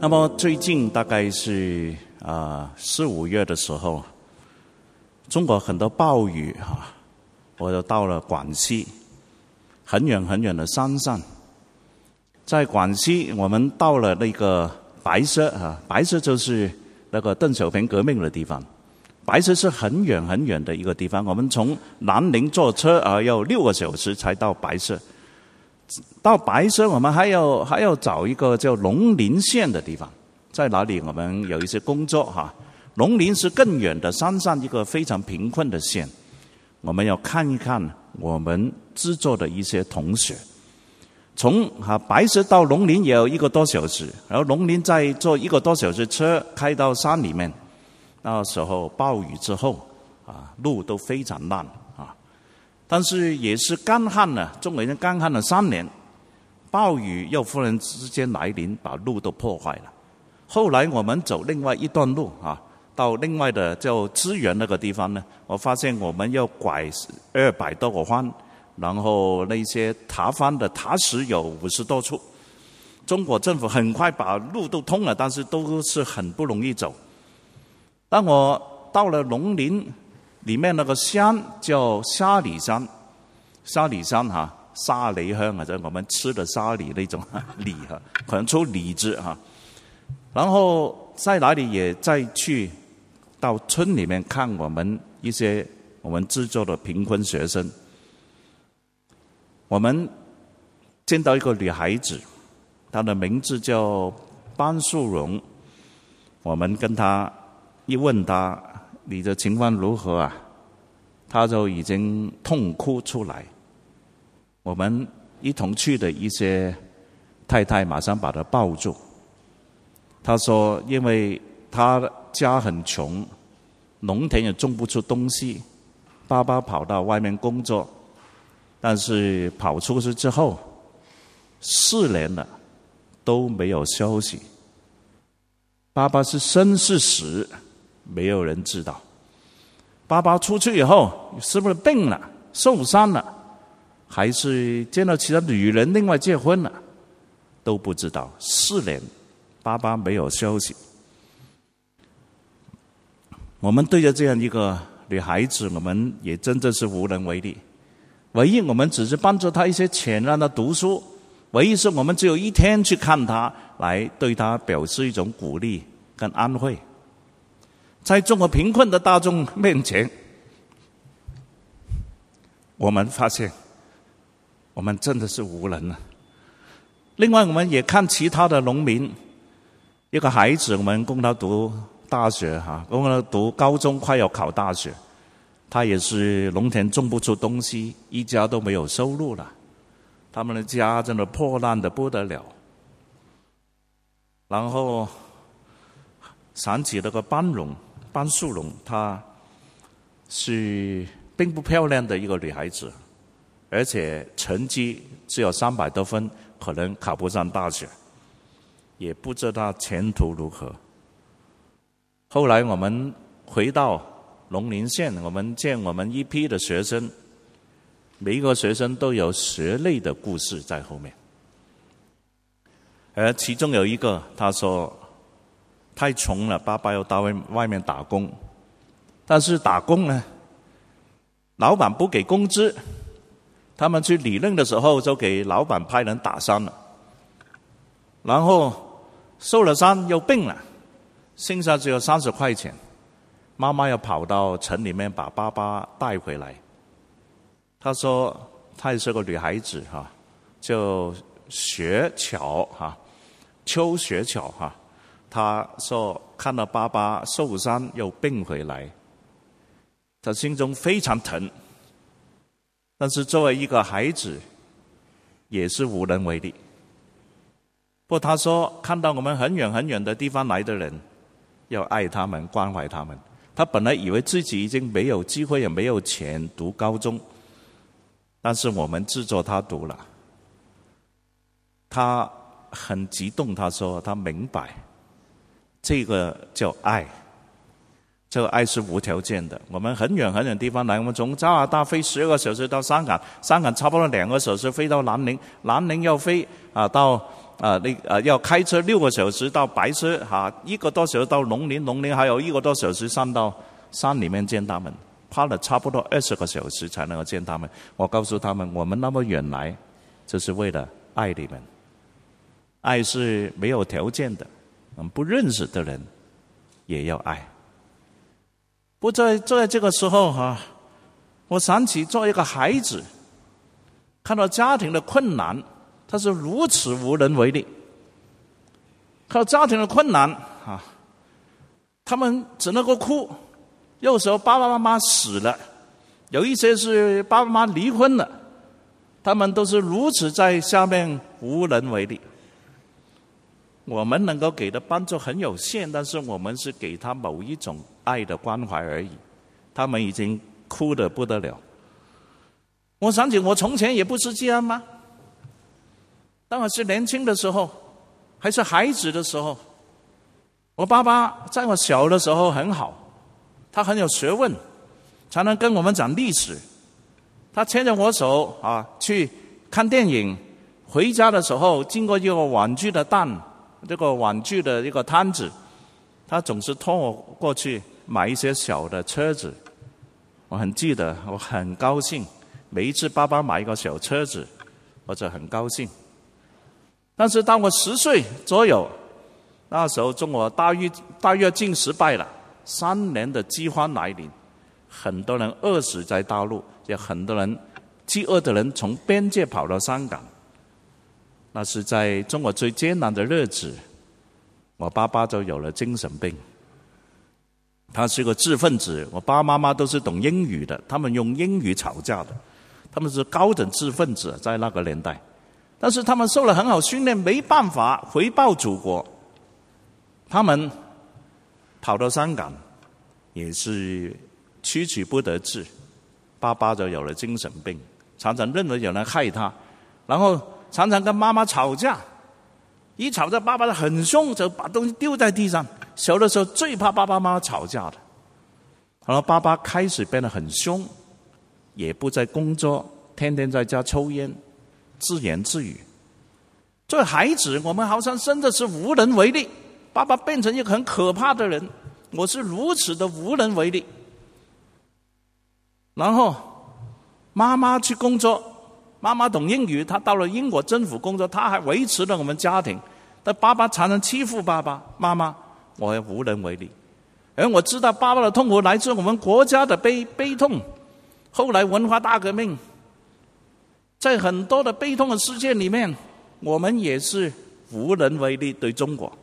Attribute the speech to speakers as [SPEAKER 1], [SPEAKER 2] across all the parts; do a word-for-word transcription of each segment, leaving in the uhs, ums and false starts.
[SPEAKER 1] 那么最近大概是啊四五月的时候，中国很多暴雨啊，我就到了广西，很远很远的山上。在广西，我们到了那个白色啊，白色就是那个邓小平革命的地方。白色是很远很远的一个地方，我们从南宁坐车啊要六个小时才到白色。到白色，我们还要还要找一个叫龙陵县的地方，在哪里我们有一些工作哈。龙陵是更远的山上一个非常贫困的县，我们要看一看我们制作的一些同学。从哈白色到龙陵也有一个多小时，然后龙陵再坐一个多小时车开到山里面。那时候暴雨之后啊，路都非常烂啊，但是也是干旱了，中国人干旱了三年，暴雨又忽然之间来临，把路都破坏了。后来我们走另外一段路啊，到另外的叫资源那个地方呢，我发现我们要拐二百多个弯，然后那些塌方的塌石有五十多处。中国政府很快把路都通了，但是都是很不容易走。当我到了龙陵里面那个山叫沙里山，沙里山哈，沙梨香啊，就我们吃的沙梨那种梨哈，可能出梨子哈。然后在哪里也再去到村里面看我们一些我们制作的贫困学生。我们见到一个女孩子，她的名字叫班淑荣，我们跟她一问他你的情况如何啊，他就已经痛哭出来。我们一同去的一些太太马上把他抱住。他说因为他家很穷，农田也种不出东西，爸爸跑到外面工作，但是跑出去之后四年了都没有消息，爸爸是生是死没有人知道。爸爸出去以后是不是病了受伤了，还是见到其他女人另外结婚了，都不知道。四年爸爸没有消息。我们对着这样一个女孩子，我们也真的是无能为力。唯一我们只是帮助她一些钱让她读书，唯一是我们只有一天去看她，来对她表示一种鼓励跟安慰。在中国贫困的大众面前，我们发现我们真的是无能了。另外我们也看其他的农民，一个孩子我们供他读大学哈，供他读高中快要考大学，他也是农田种不出东西，一家都没有收入了，他们的家真的破烂的不得了。然后想起那个班荣班淑荣，她是并不漂亮的一个女孩子，而且成绩只有三百多分，可能考不上大学，也不知道前途如何。后来我们回到龙陵县，我们见我们一批的学生，每一个学生都有血泪的故事在后面。而其中有一个他说太穷了，爸爸要到外面打工，但是打工呢，老板不给工资，他们去理论的时候就给老板派人打伤了，然后受了伤又病了，剩下只有三十块钱，妈妈要跑到城里面把爸爸带回来。她说她也是个女孩子哈，叫雪巧哈，邱雪巧哈。他说看到爸爸受伤又病回来，他心中非常疼，但是作为一个孩子也是无能为力。不过他说看到我们很远很远的地方来的人，要爱他们关怀他们。他本来以为自己已经没有机会也没有钱读高中，但是我们资助他读了。他很激动，他说他明白这个叫爱，这个爱是无条件的。我们很远很远地方来，我们从加拿大飞十二个小时到香港，香港差不多两个小时飞到南宁，南宁要飞啊到啊，那啊要开车六个小时到白色哈，一个多小时到龙陵，龙陵还有一个多小时上到山里面见他们，花了差不多二十个小时才能够见他们。我告诉他们，我们那么远来，就是为了爱你们。爱是没有条件的，我们不认识的人也要爱。不在在这个时候哈、啊，我想起作为一个孩子，看到家庭的困难，他是如此无能为力。看到家庭的困难啊，他们只能够哭。有时候爸爸妈妈死了，有一些是爸爸妈妈离婚了，他们都是如此在下面无能为力。我们能够给的帮助很有限，但是我们是给他某一种爱的关怀而已。他们已经哭得不得了。我想起我从前也不是这样吗？当我是年轻的时候，还是孩子的时候，我爸爸在我小的时候很好，他很有学问，常常跟我们讲历史。他牵着我手啊去看电影，回家的时候经过一个玩具的店，这个玩具的一个摊子，他总是拖我过去买一些小的车子。我很记得，我很高兴，每一次爸爸买一个小车子，我就很高兴。但是当我十岁左右，那时候中国大跃大跃进失败了，三年的饥荒来临，很多人饿死在大陆，也很多人饥饿的人从边界跑到香港。那是在中国最艰难的日子，我爸爸就有了精神病。他是个知识分子，我爸爸妈妈都是懂英语的，他们用英语吵架的，他们是高等知识分子，在那个年代。但是他们受了很好训练，没办法回报祖国，他们跑到香港，也是屈屈不得志。爸爸就有了精神病，常常认为有人害他，然后常常跟妈妈吵架，一吵架爸爸就很凶，就把东西丢在地上。小的时候最怕爸爸妈妈吵架的，然后爸爸开始变得很凶，也不再工作，天天在家抽烟，自言自语。作为孩子，我们好像真的是无能为力。爸爸变成一个很可怕的人，我是如此的无能为力。然后妈妈去工作，妈妈懂英语，她到了英国政府工作，她还维持了我们家庭。但爸爸常常欺负爸爸妈妈，我也无能为力。而我知道爸爸的痛苦来自我们国家的悲悲痛。后来文化大革命，在很多的悲痛的事件里面，我们也是无能为力对中国。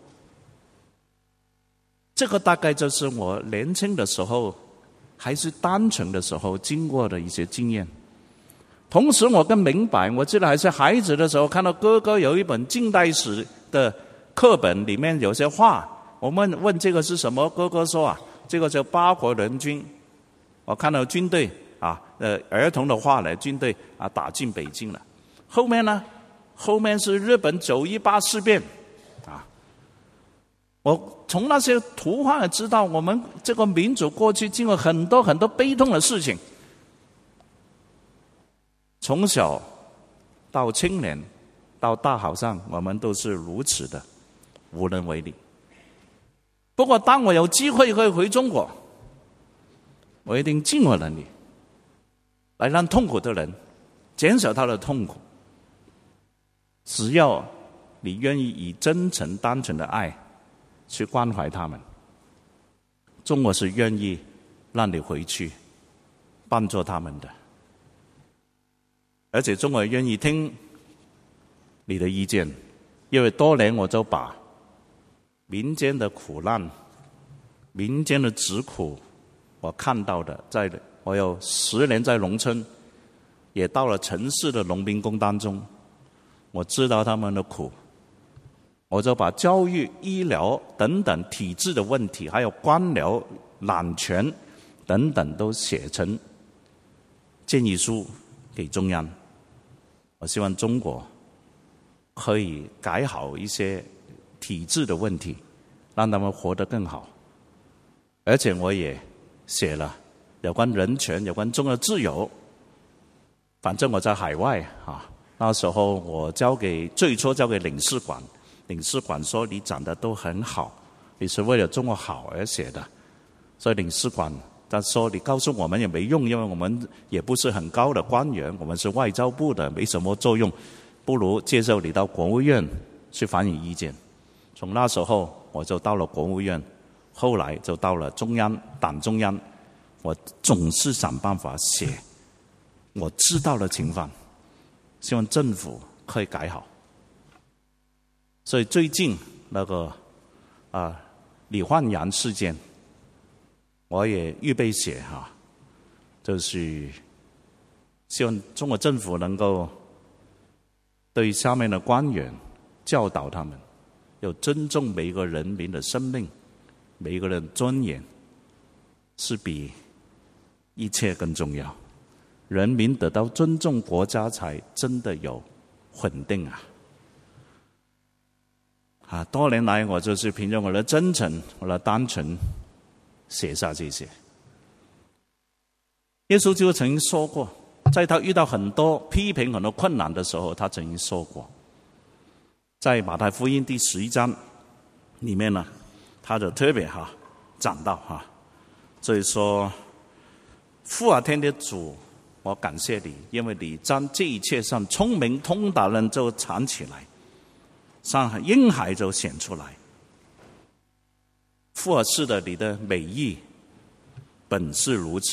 [SPEAKER 1] 这个大概就是我年轻的时候还是单纯的时候经过的一些经验。同时我更明白，我记得还是孩子的时候，看到哥哥有一本近代史的课本，里面有些画，我们问这个是什么，哥哥说啊，这个叫八国联军。我看到军队啊，呃，儿童的画呢，军队啊打进北京了。后面呢，后面是日本九一八事变啊。我从那些图画知道，我们这个民族过去经过很多很多悲痛的事情。从小到青年到大好像，我们都是如此的无能为力。不过当我有机会可以回中国，我一定尽我能力来让痛苦的人减少他的痛苦。只要你愿意以真诚单纯的爱去关怀他们，中国是愿意让你回去帮助他们的。而且中国愿意听你的意见，因为多年我就把民间的苦难、民间的疾苦，我看到的，在我有十年在农村，也到了城市的农民工当中，我知道他们的苦，我就把教育、医疗等等体制的问题，还有官僚揽权等等，都写成建议书给中央。我希望中国可以改好一些体制的问题，让他们活得更好。而且我也写了有关人权、有关中国自由。反正我在海外啊， 那时候我交给最初交给领事馆，领事馆说你讲的都很好，你是为了中国好而写的，所以领事馆他说你告诉我们也没用，因为我们也不是很高的官员，我们是外交部的，没什么作用，不如接受你到国务院去反映意见。从那时候我就到了国务院，后来就到了中央党中央，我总是想办法写我知道的情况，希望政府可以改好。所以最近那个啊李焕阳事件，我也预备写哈，就是希望中国政府能够对下面的官员教导他们，要尊重每一个人民的生命，每一个人的尊严是比一切更重要。人民得到尊重，国家才真的有稳定啊！啊，多年来我就是凭着我的真诚、我的单纯写下这些。耶稣就曾经说过，在他遇到很多批评、很多困难的时候，他曾经说过，在马太福音第十一章里面呢，他就特别哈讲到哈，所以说父啊，天的主，我感谢你，因为你将这一切上聪明通达人就藏起来，像婴孩就显出来。父啊，是的，你的美意本是如此。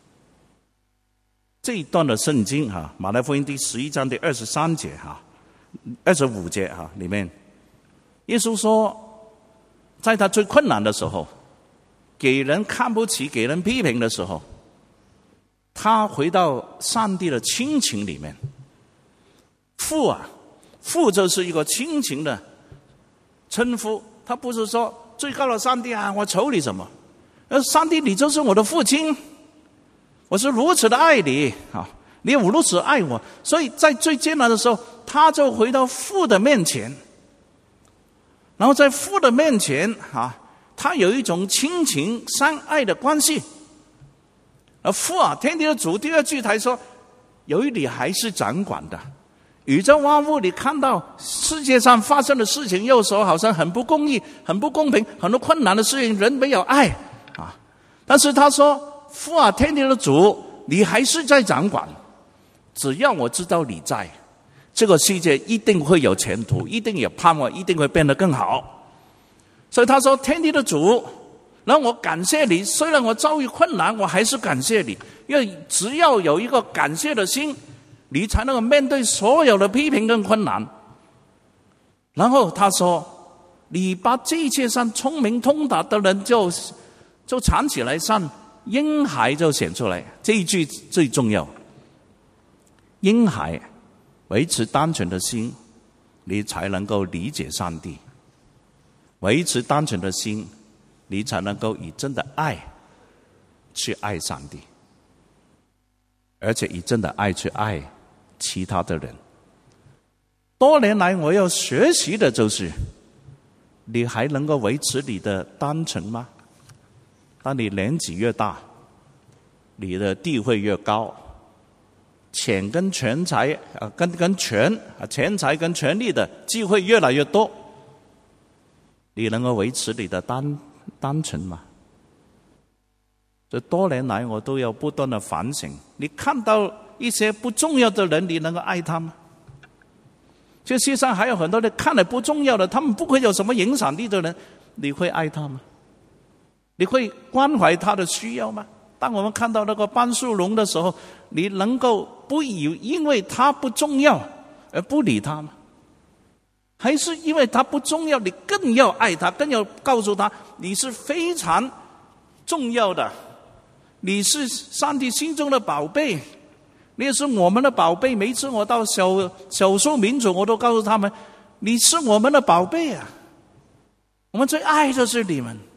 [SPEAKER 1] 这一段的圣经哈，马太福音第十一章第二十三节哈，二十五节哈里面，耶稣说，在他最困难的时候，给人看不起、给人批评的时候，他回到上帝的亲情里面。父啊，父就是一个亲情的称呼，他不是说最高的上帝啊，我求你什么？而上帝，你就是我的父亲，我是如此的爱你啊，你也如此爱我，所以在最艰难的时候，他就回到父的面前，然后在父的面前啊，他有一种亲情相爱的关系。而父啊，天地的主，第二句才说，由于你还是掌管的宇宙万物，你看到世界上发生的事情，有时候好像很不公义、很不公平，很多困难的事情，人没有爱啊。但是他说，父啊，天地的主，你还是在掌管，只要我知道你在，这个世界一定会有前途，一定有盼望，一定会变得更好。所以他说，天地的主，让我感谢你，虽然我遭遇困难，我还是感谢你，因为只要有一个感谢的心，你才能够面对所有的批评跟困难。然后他说，你把这一切上聪明通达的人就就藏起来，像婴孩就显出来。这一句最重要，婴孩维持单纯的心，你才能够理解上帝；维持单纯的心，你才能够以真的爱去爱上帝，而且以真的爱去爱其他的人。多年来我要学习的就是，你还能够维持你的单纯吗？当你年纪越大，你的地位越高，钱跟权财啊，跟跟权啊，钱财跟权力的机会越来越多，你能够维持你的单单纯吗？这多年来我都要不断的反省。你看到一些不重要的人，你能够爱他吗？这世上还有很多人看来不重要的，他们不会有什么影响力的人，你会爱他吗？你会关怀他的需要吗？当我们看到那个班树龙的时候，你能够不以因为他不重要而不理他吗？还是因为他不重要，你更要爱他，更要告诉他你是非常重要的，你是上帝心中的宝贝，你也是我们的宝贝。每一次我到小小数民族，我都告诉他们，你是我们的宝贝啊，我们最爱的是你们。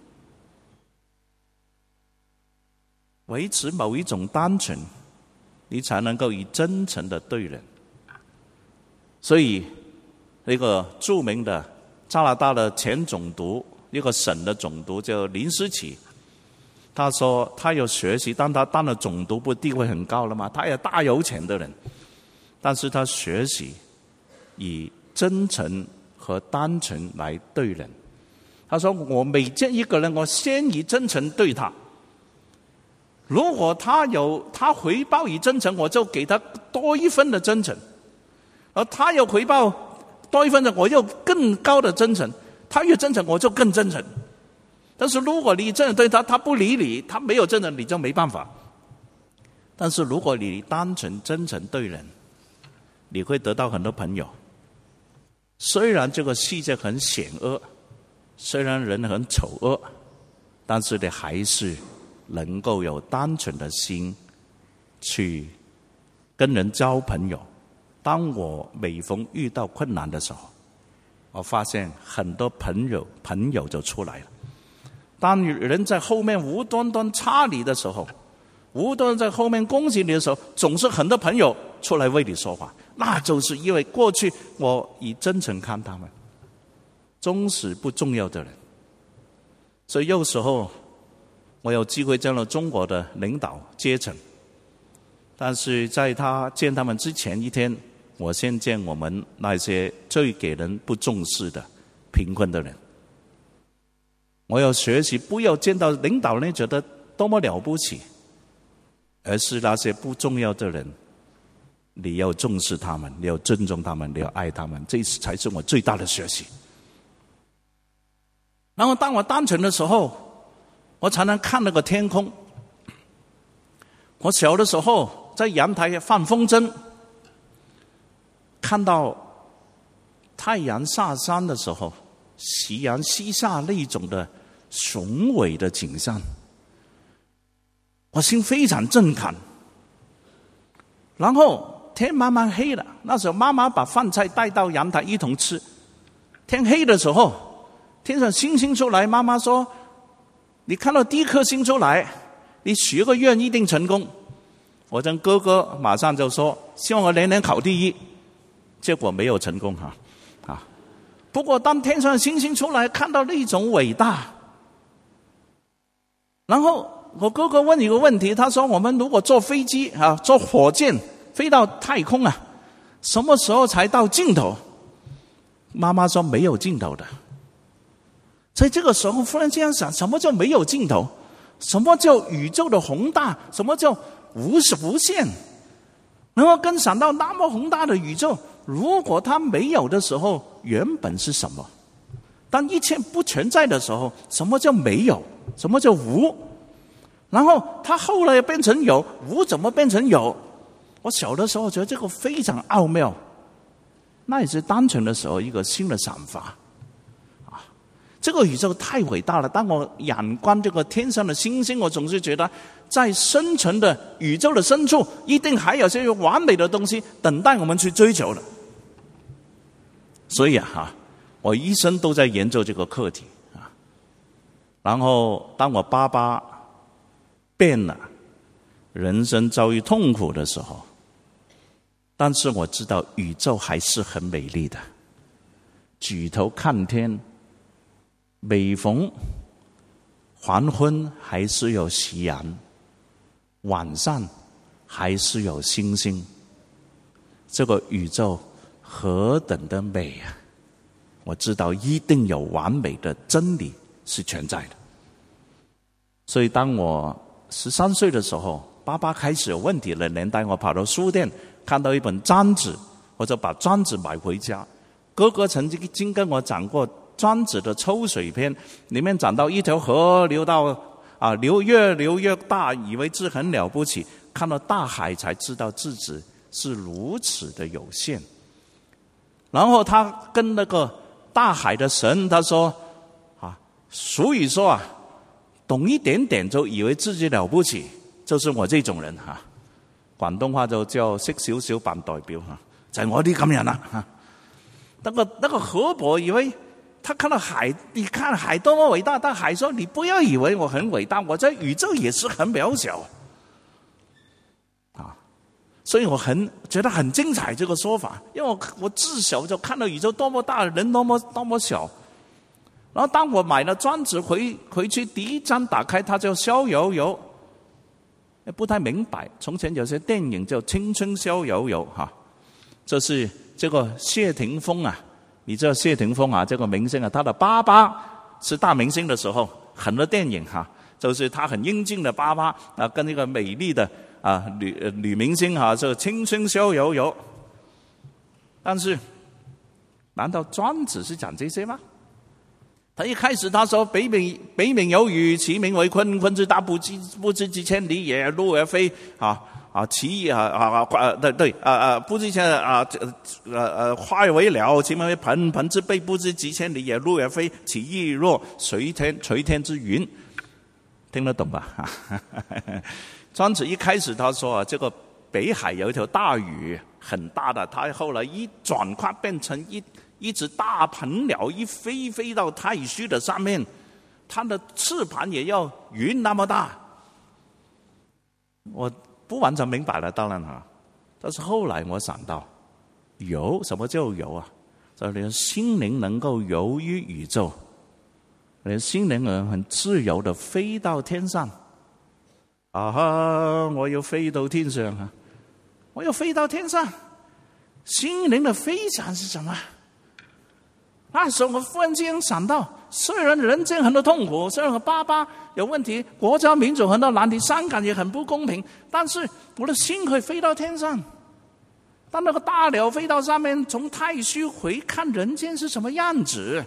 [SPEAKER 1] 维持某一种单纯，你才能够以真诚的对人。所以那个著名的加拿大的前总督，一个省的总督叫林思齐，他说他有学习，当他当了总督，不地位很高了吗？他也大有钱的人， 但是他学习以真诚和单纯来对人。他说我每见一个人，我先以真诚对他，如果他有他回报以真诚，我就给他多一分的真诚，而他有回报多一分的，我就更高的真诚，他越真诚我就更真诚。但是如果你真的对他，他不理你，他没有真诚，你就没办法。但是如果你单纯真诚对人，你会得到很多朋友。虽然这个世界很险恶，虽然人很丑恶，但是你还是能够有单纯的心去跟人交朋友。当我每逢遇到困难的时候，我发现很多朋友朋友就出来了。当人在后面无端端插你的时候，无端在后面攻击你的时候，总是很多朋友出来为你说话，那就是因为过去我以真诚看他们，终是不重要的人。所以有时候我有机会见了中国的领导阶层，但是在他见他们之前一天，我先见我们那些最给人不重视的贫困的人。我要学习不要见到领导人觉得多么了不起，而是那些不重要的人，你要重视他们，你要尊重他们，你要爱他们，这才是我最大的学习。然后当我单纯的时候，我才能看那个天空。我小的时候在阳台放风筝，看到太阳下山的时候，夕阳西下那种的雄伟的景象，我心非常震撼。然后天慢慢黑了，那时候妈妈把饭菜带到阳台一同吃。天黑的时候，天上星星出来，妈妈说你看到第一颗星出来，你许个愿一定成功。我跟哥哥马上就说希望我年年考第一，结果没有成功哈啊！不过当天上星星出来，看到那种伟大。然后我哥哥问一个问题，他说我们如果坐飞机啊，坐火箭飞到太空啊，什么时候才到尽头？妈妈说没有尽头的。在这个时候忽然这样想，什么叫没有尽头？什么叫宇宙的宏大？什么叫无无限？然后更想到那么宏大的宇宙，如果它没有的时候，原本是什么？当一切不存在的时候，什么叫没有？什么叫无？然后它后来变成有，无怎么变成有？我小的时候觉得这个非常奥妙，那也是单纯的时候一个新的想法啊！这个宇宙太伟大了。当我仰观这个天上的星星，我总是觉得在深层的宇宙的深处，一定还有些完美的东西等待我们去追求的。所以啊，我一生都在研究这个课题啊。然后当我爸爸变了，人生遭遇痛苦的时候，但是我知道宇宙还是很美丽的。举头看天，每逢黄昏还是有夕阳，晚上还是有星星。这个宇宙何等的美啊！我知道一定有完美的真理是存在的。所以当我十三岁的时候，爸爸开始有问题了，连带我跑到书店看到一本庄子，我就把庄子买回家。哥哥曾经跟我讲过庄子的抽水篇，里面讲到一条河流到啊流越流越大，以为自己很了不起，看到大海才知道自己是如此的有限。然后他跟那个大海的神他说啊，俗语说啊，懂一点点就以为自己了不起，就是我这种人哈。廣東話就叫識少少扮代表哈，就係我啲咁人啦哈。那個那個河伯以為他看到海，你看海多麼偉大，但海說你不要以為我很偉大，我在宇宙也是很渺小啊。所以我很覺得很精彩這個說法，因為我我自小就看到宇宙多麼大，人多麼多麼小。然後當我買了莊子回回去，第一章打開，它叫逍遙遊。不太明白，從前有些電影叫《青春逍遙遊》哈， 这是这个谢霆锋啊，你知道谢霆锋啊，这个明星啊，他的爸爸是大明星的时候，很多电影哈、啊，就是他很英俊的爸爸啊，跟那个美丽的啊女呃女明星哈、啊，就青春逍遥游。但是，难道庄子是讲这些吗？他一开始他说北冥北冥有鱼，其名为鲲，鲲之大，不知不知几千里也，入而非啊啊其啊啊啊对对啊啊不知千啊呃呃化为鸟，其名为鹏，鹏之背，不知几千里也，入而非，其翼若垂天垂天之云。听得懂吧？庄子一开始他说啊，这个北海有一条大鱼，很大的，他后来一转化变成一。一只大鹏鸟一飞飞到太虚的上面，它的翅膀也要云那么大。我不完全明白了，当然哈，但是后来我想到，游什么叫游啊？就是你的心灵能够游于宇宙，你的心灵能很自由的飞到天上。啊哈！我要飞到天上啊！我要飞到天上，心灵的飞翔是什么？那时候我忽然间想到，虽然人间很多痛苦，虽然我爸爸有问题，国家民主很多难题，香港也很不公平，但是我的心可以飞到天上。当那个大鸟飞到上面，从太虚回看人间是什么样子，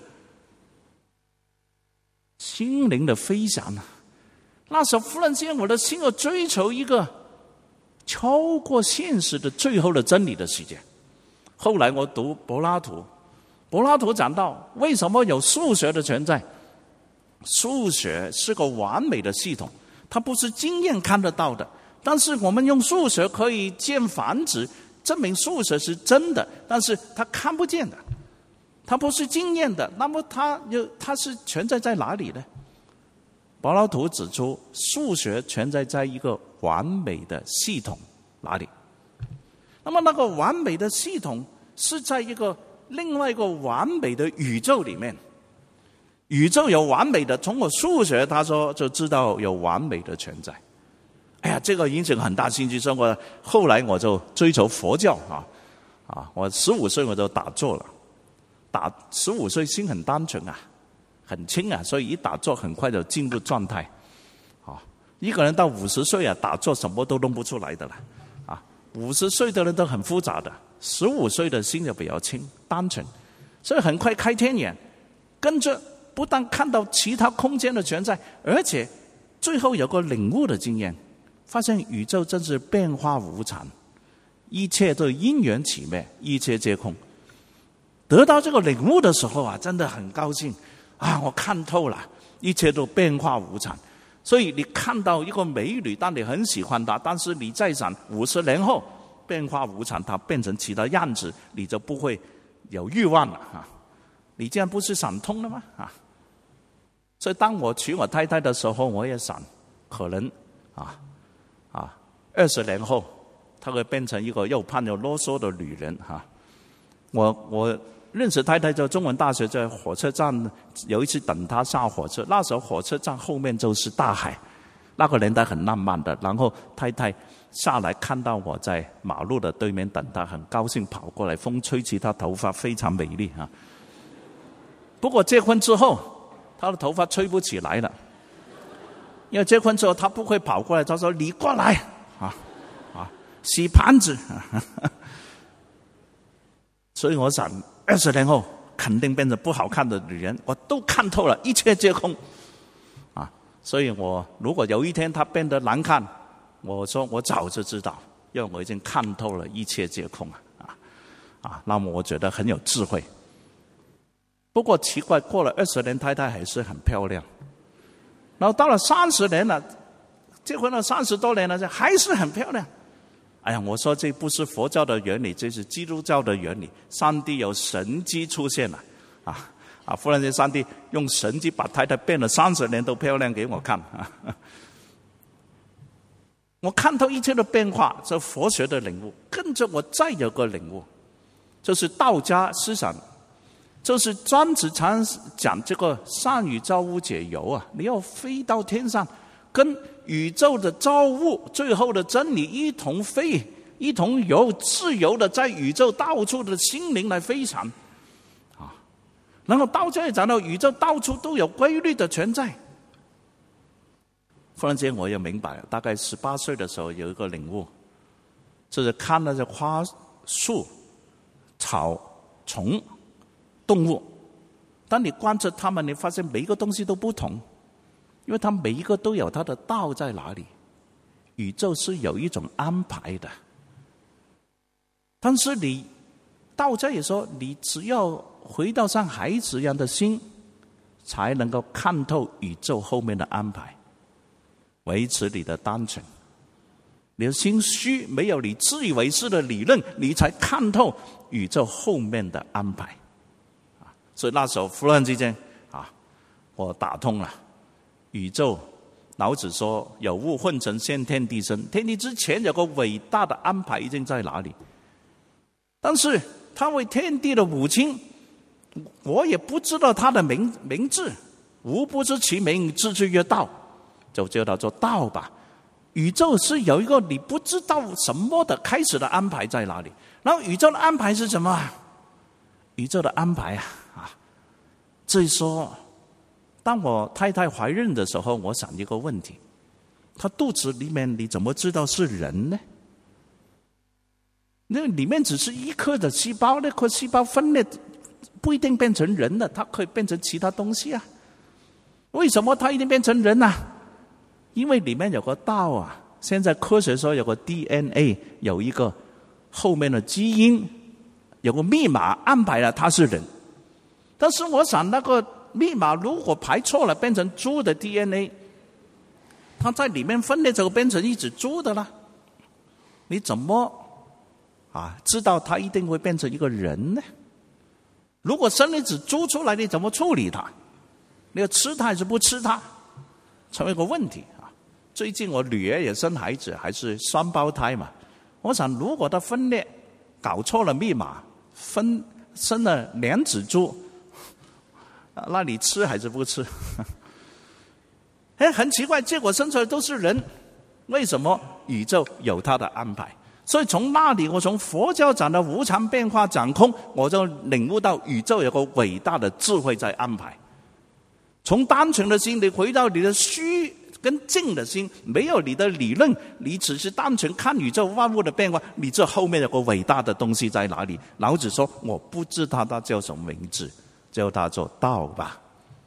[SPEAKER 1] 心灵的飞翔啊！那时候忽然间我的心要追求一个超过现实的最后的真理的世界。后来我读柏拉图。柏拉图讲到为什么有数学的存在，数学是个完美的系统，它不是经验看得到的，但是我们用数学可以建房子，证明数学是真的，但是它看不见的，它不是经验的，那么它又它是存在在哪里呢？柏拉图指出数学存在在一个完美的系统哪里，那么那个完美的系统是在一个另外一个完美的宇宙里面，宇宙有完美的，从我数学他说就知道有完美的存在。哎呀，这个引起很大兴趣，所以我后来我就追求佛教啊啊！我十五岁我就打坐了，打十五岁心很单纯啊，很轻啊，所以一打坐很快就进入状态。啊，一个人到五十岁啊，打坐什么都弄不出来的了啊！五十岁的人都很复杂的。十五岁的心就比较轻单纯，所以很快开天眼，跟着不但看到其他空间的存在，而且最后有个领悟的经验，发现宇宙真是变化无常，一切都因缘起灭，一切皆空。得到这个领悟的时候啊，真的很高兴啊！我看透了，一切都变化无常。所以你看到一个美女，但你很喜欢她，但是你再想五十年后变化无常，它变成其他样子，你就不会有欲望了啊！你这样不是想通了吗？啊！所以当我娶我太太的时候，我也想，可能啊啊，二十年后，她会变成一个又胖又啰嗦的女人哈、啊。我我认识太太在中文大学，在火车站有一次等她下火车，那时候火车站后面就是大海，那个年代很浪漫的。然后太太下来看到我在马路的对面等她，很高兴跑过来，风吹起她头发非常美丽啊。不过结婚之后，她的头发吹不起来了，因为结婚之后她不会跑过来，她说你过来啊啊洗盘子。所以我想二十年后肯定变成不好看的女人，我都看透了，一切皆空啊！所以我如果有一天她变得难看，我说我早就知道，因为我已经看透了，一切皆空啊啊！那么我觉得很有智慧。不过奇怪，过了二十年，太太还是很漂亮。然后到了三十年了，结婚了三十多年了，还是很漂亮。哎呀，我说这不是佛教的原理，这是基督教的原理。上帝有神迹出现了，啊啊！忽然间，上帝用神迹把太太变了三十年都漂亮给我看啊！我看透一切的变化，这佛学的领悟。跟着我再有个领悟，就是道家思想，就是庄子常讲这个善与造物解游啊，你要飞到天上，跟宇宙的造物最后的真理一同飞， 一同有自由的在宇宙到处的心灵来飞翔啊。然后到这里讲到宇宙到处都有规律的存在。忽然间我也明白了，大概十八岁的时候有一个领悟，就是看那些花树、草、虫、动物，当你观察它们，你发现每一个东西都不同，因为它每一个都有它的道在哪里。宇宙是有一种安排的，但是你到这里说，你只要回到像孩子一样的心，才能够看透宇宙后面的安排，维持你的单纯。你的心虚，没有你自以为是的理论，你才看透宇宙后面的安排。所以那时候忽然之间啊，我打通了宇宙。老子说有物混成，先天地生，天地之前有个伟大的安排已经在哪里，但是他为天地的母亲，我也不知道他的名名字，吾不知其名，字之曰道，就叫他做道吧。宇宙是有一个你不知道什么的开始的安排在哪里，然后宇宙的安排是什么？宇宙的安排啊啊，所以说当我太太怀孕的时候，我想一个问题，她肚子里面你怎么知道是人呢？那里面只是一颗的细胞，那颗细胞分裂不一定变成人的，它可以变成其他东西啊。为什么它一定变成人啊？因为里面有个道啊。现在科学说有个 D N A， 有一个后面的基因，有个密码安排了它是人。但是我想那个密码如果排错了，变成猪的 D N A， 它在里面分裂之后变成一只猪的了，你怎么啊知道它一定会变成一个人呢？如果生了一只猪出来，你怎么处理它？你要吃它还是不吃它？成为一个问题啊！最近我女儿也生孩子，还是双胞胎嘛。我想，如果它分裂搞错了密码，分生了两只猪，那你吃还是不吃？哎，很奇怪，结果生出来都是人，为什么？宇宙有它的安排。所以从那里，我从佛教讲的无常变化掌控，我就领悟到宇宙有个伟大的智慧在安排。从单纯的心，你回到你的虚跟静的心，没有你的理论，你只是单纯看宇宙万物的变化，你这后面有个伟大的东西在哪里？老子说，我不知道它叫什么名字，叫它做道吧。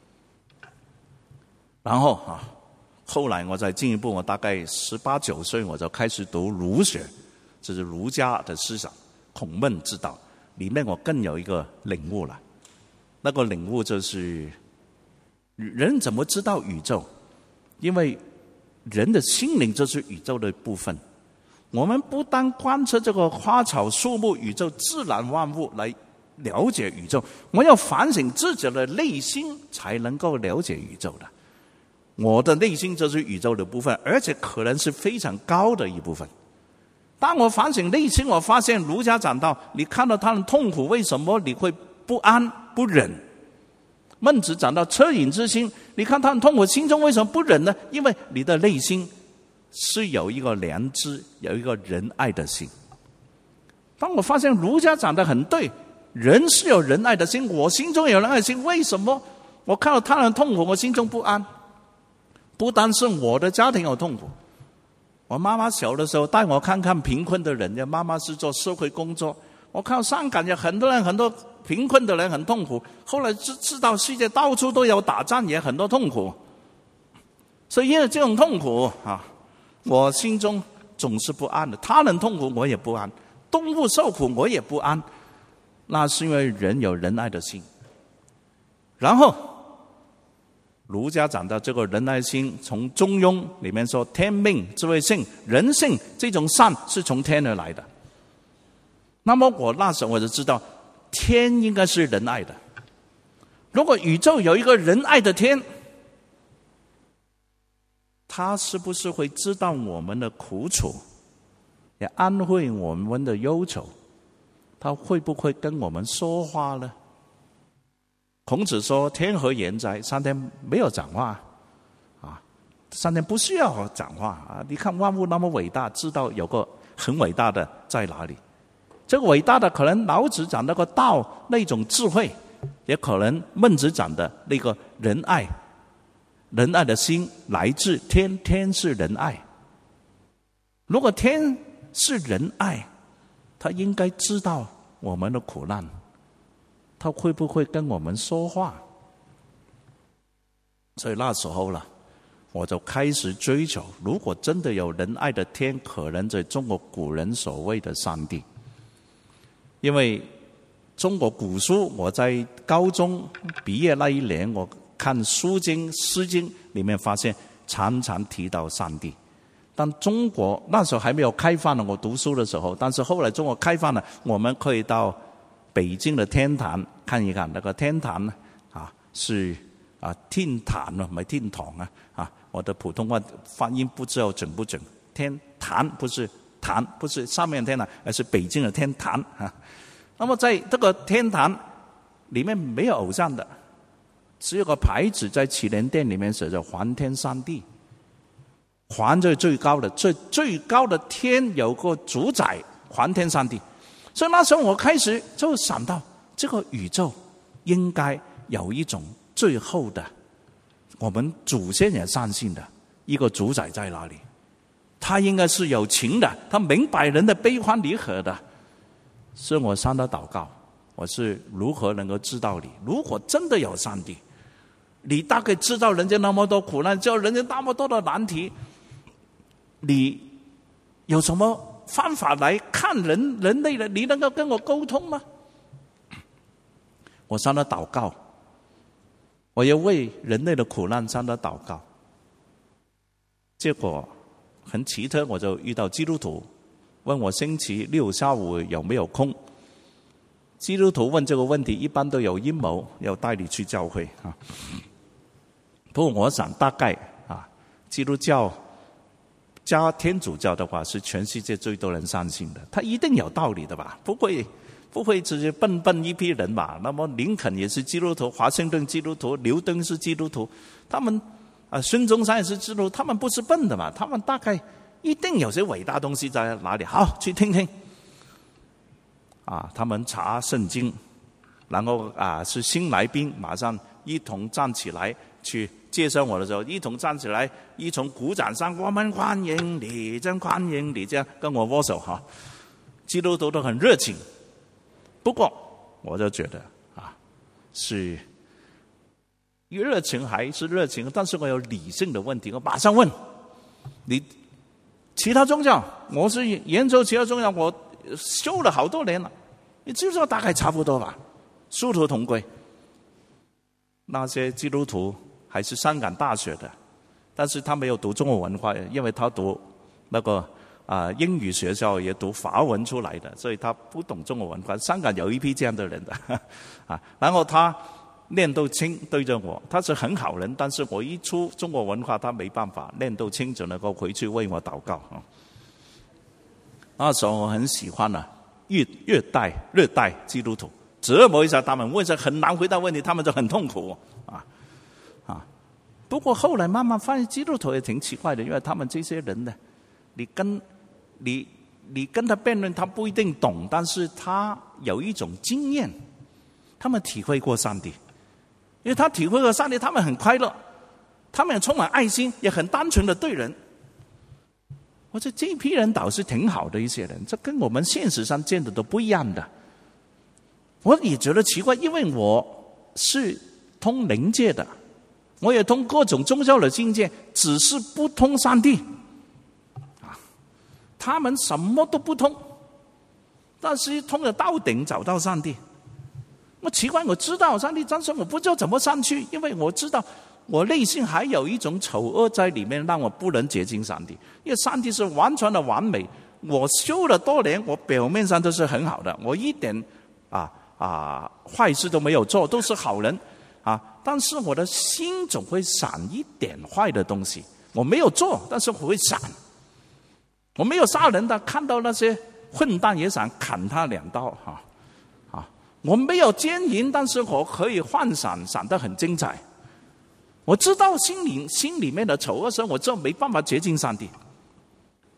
[SPEAKER 1] 然后啊，后来我再进一步，我大概十八九岁，我就开始读儒学，就是儒家的思想，孔孟之道，里面我更有一个领悟了。那个领悟就是人怎么知道宇宙？因为人的心灵就是宇宙的部分。我们不单观测这个花草树木、宇宙自然万物来了解宇宙，我要反省自己的内心，才能够了解宇宙的。我的内心就是宇宙的部分，而且可能是非常高的一部分。当我反省内心，我发现儒家讲到，你看到他人痛苦，为什么你会不安不忍？孟子讲到恻隐之心，你看他人痛苦，心中为什么不忍呢？因为你的内心是有一个良知，有一个仁爱的心。当我发现儒家讲得很对，人是有仁爱的心，我心中有仁爱的心，为什么我看到他人痛苦，我心中不安？不单是我的家庭有痛苦，我妈妈小的时候带我看看贫困的人，妈妈是做社会工作，我看到香港有很多人，很多贫困的人很痛苦，后来知知道世界到处都有打仗，也很多痛苦。所以因为这种痛苦啊，我心中总是不安的。他人痛苦我也不安，动物受苦我也不安，那是因为人有仁爱的心。然后儒家讲到这个仁爱心，从中庸里面说天命、智慧性、人性，这种善是从天而来的。那么我那时候我就知道，天应该是仁爱的。如果宇宙有一个仁爱的天，他是不是会知道我们的苦楚，也安慰我们的忧愁？他会不会跟我们说话呢？孔子说天何言哉，上天没有讲话啊，上天不需要讲话啊。你看万物那么伟大，知道有个很伟大的在哪里？这个伟大的可能老子讲那个道那种智慧，也可能孟子讲的那个仁爱。仁爱的心来自天，天是仁爱。如果天是仁爱，他应该知道我们的苦难，他会不会跟我们说话？所以那时候了，我就开始追求，如果真的有仁爱的天，可能在中国古人所谓的上帝。因为中国古书，我在高中毕业那一年，我看书经、诗经里面发现常常提到上帝。但中国那时候还没有开放呢，我读书的时候，但是后来中国开放了，我们可以到北京的天坛看一看。那个天坛啊，是啊天坛啊，唔係天堂啊啊！我的普通话发音不知道准不准。天坛不是坛，不是上面天坛，而是北京的天坛啊。那么在这个天坛里面没有偶像的，只有个牌子在祈年殿里面写着还天上帝。还就是最高的，最最高的天有个主宰，还天上帝。所以那时候我开始就想到，这个宇宙应该有一种最后的，我们祖先也相信的一个主宰在哪里？他应该是有情的，他明白人的悲欢离合的。所以我向他祷告，我是如何能够知道你？如果真的有上帝，你大概知道人家那么多苦难，知道人家那么多的难题，你有什么方法来看人人类的？你能够跟我沟通吗？我向他祷告，我也为人类的苦难向他祷告。结果很奇特，我就遇到基督徒问我星期六下午有没有空。基督徒问这个问题一般都有阴谋，要带你去教会啊。不过我想大概啊，基督教加天主教的话是全世界最多人相信的，他一定有道理的吧？不会不会只是笨笨一批人吧？那么林肯也是基督徒，华盛顿基督徒，牛顿是基督徒，他们啊孙中山也是基督徒，他们不是笨的嘛？他们大概一定有些伟大东西在哪里？好，去听听。啊，他们查圣经，然后啊是新来宾，马上一同站起来去介绍我的时候，一同站起来，一同鼓掌声，我们欢迎你，真欢迎你，这样跟我握手哈。基督徒都很热情，不过我就觉得啊，是热情还是热情，但是我有理性的问题，我马上问你，其他宗教，我是研究其他宗教，我修了好多年了，你知道大概差不多吧，殊途同归。那些基督徒还是香港大学的，但是他没有读中国文化，因为他读那个啊、呃、英语学校也读法文出来的，所以他不懂中国文化。香港有一批这样的人的啊，然后他念斗清对着我，他是很好人，但是我一出中国文化，他没办法念斗清，只能够回去为我祷告啊。那时候我很喜欢啊，热热带热带基督徒，折磨一下他们，问一下很难回答问题，他们就很痛苦啊啊！不过后来慢慢发现，基督徒也挺奇怪的，因为他们这些人呢，你跟你你跟他辩论，他不一定懂，但是他有一种经验，他们体会过上帝，因为他体会过上帝，他们很快乐，他们也充满爱心，也很单纯的对人。我觉得这批人倒是挺好的一些人，这跟我们现实上见的都不一样的。我也觉得奇怪，因为我是通灵界的，我也通各种宗教的境界，只是不通上帝啊。他们什么都不通，但是通了到顶找到上帝。我奇怪，我知道上帝，但是我不知道怎么上去，因为我知道我内心还有一种丑恶在里面，让我不能接近上帝。因为上帝是完全的完美，我修了多年，我表面上都是很好的，我一点啊啊坏事都没有做，都是好人啊。但是我的心总会闪一点坏的东西，我没有做，但是我会闪。我没有杀人的，看到那些混蛋也想砍他两刀哈啊！我没有奸淫，但是我可以幻想闪得很精彩。我知道心里心里面的丑恶时候，我知道没办法接近上帝。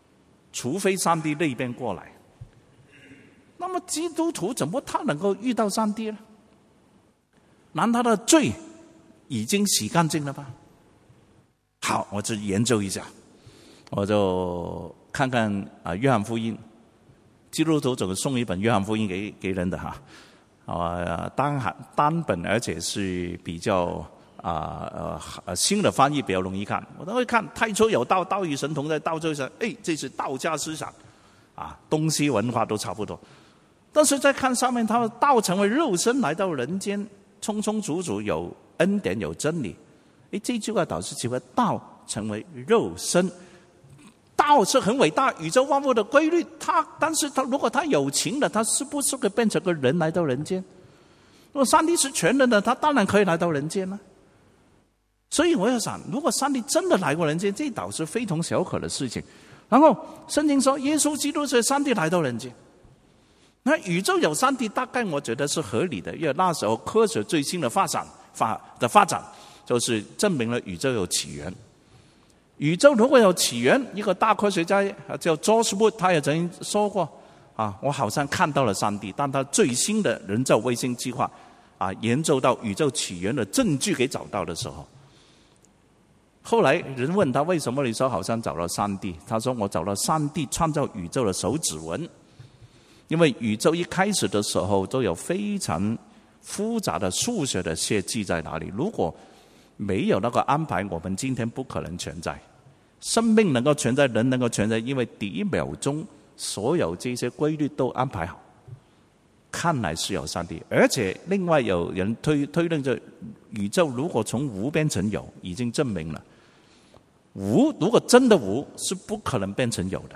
[SPEAKER 1] 除非上帝那边过来。那么基督徒怎么他能够遇到上帝呢？难道他的罪已经洗干净了吗？好，我就研究一下，我就看看啊，约翰福音，基督徒总送一本约翰福音给给人的哈，啊单单本，而且是比较啊呃新的翻译比较容易看。我都会看太初有道，道与神同在，道就是哎，这是道家思想啊，东西文化都差不多。但是再看上面，他说道成为肉身来到人间，充充足足有恩典有真理。诶，这句话导致结为道成为肉身。道是很伟大，宇宙万物的规律。他，但是他如果他有情的，他是不是可以变成个人来到人间？如果上帝是全能的，他当然可以来到人间了。所以我要想，如果上帝真的来过人间，这倒是非同小可的事情。然后圣经说，耶稣基督是上帝来到人间。那宇宙有上帝，大概我觉得是合理的，因为那时候科学最新的发展发的发展，就是证明了宇宙有起源。宇宙如果有起源，一个大科学家叫 George Wood， 他也曾经说过啊，我好像看到了上帝。但他最新的人造卫星计划啊，研究到宇宙起源的证据给找到的时候，后来人问他为什么你说好像找到上帝，他说我找到上帝创造宇宙的手指纹。因为宇宙一开始的时候都有非常复杂的数学的设计在哪里，如果没有那个安排，我们今天不可能存在。生命能够存在，人能够存在，因为第一秒钟所有这些规律都安排好，看来是有上帝。而且另外有人推推论着宇宙如果从无变成有，已经证明了无如果真的无是不可能变成有的。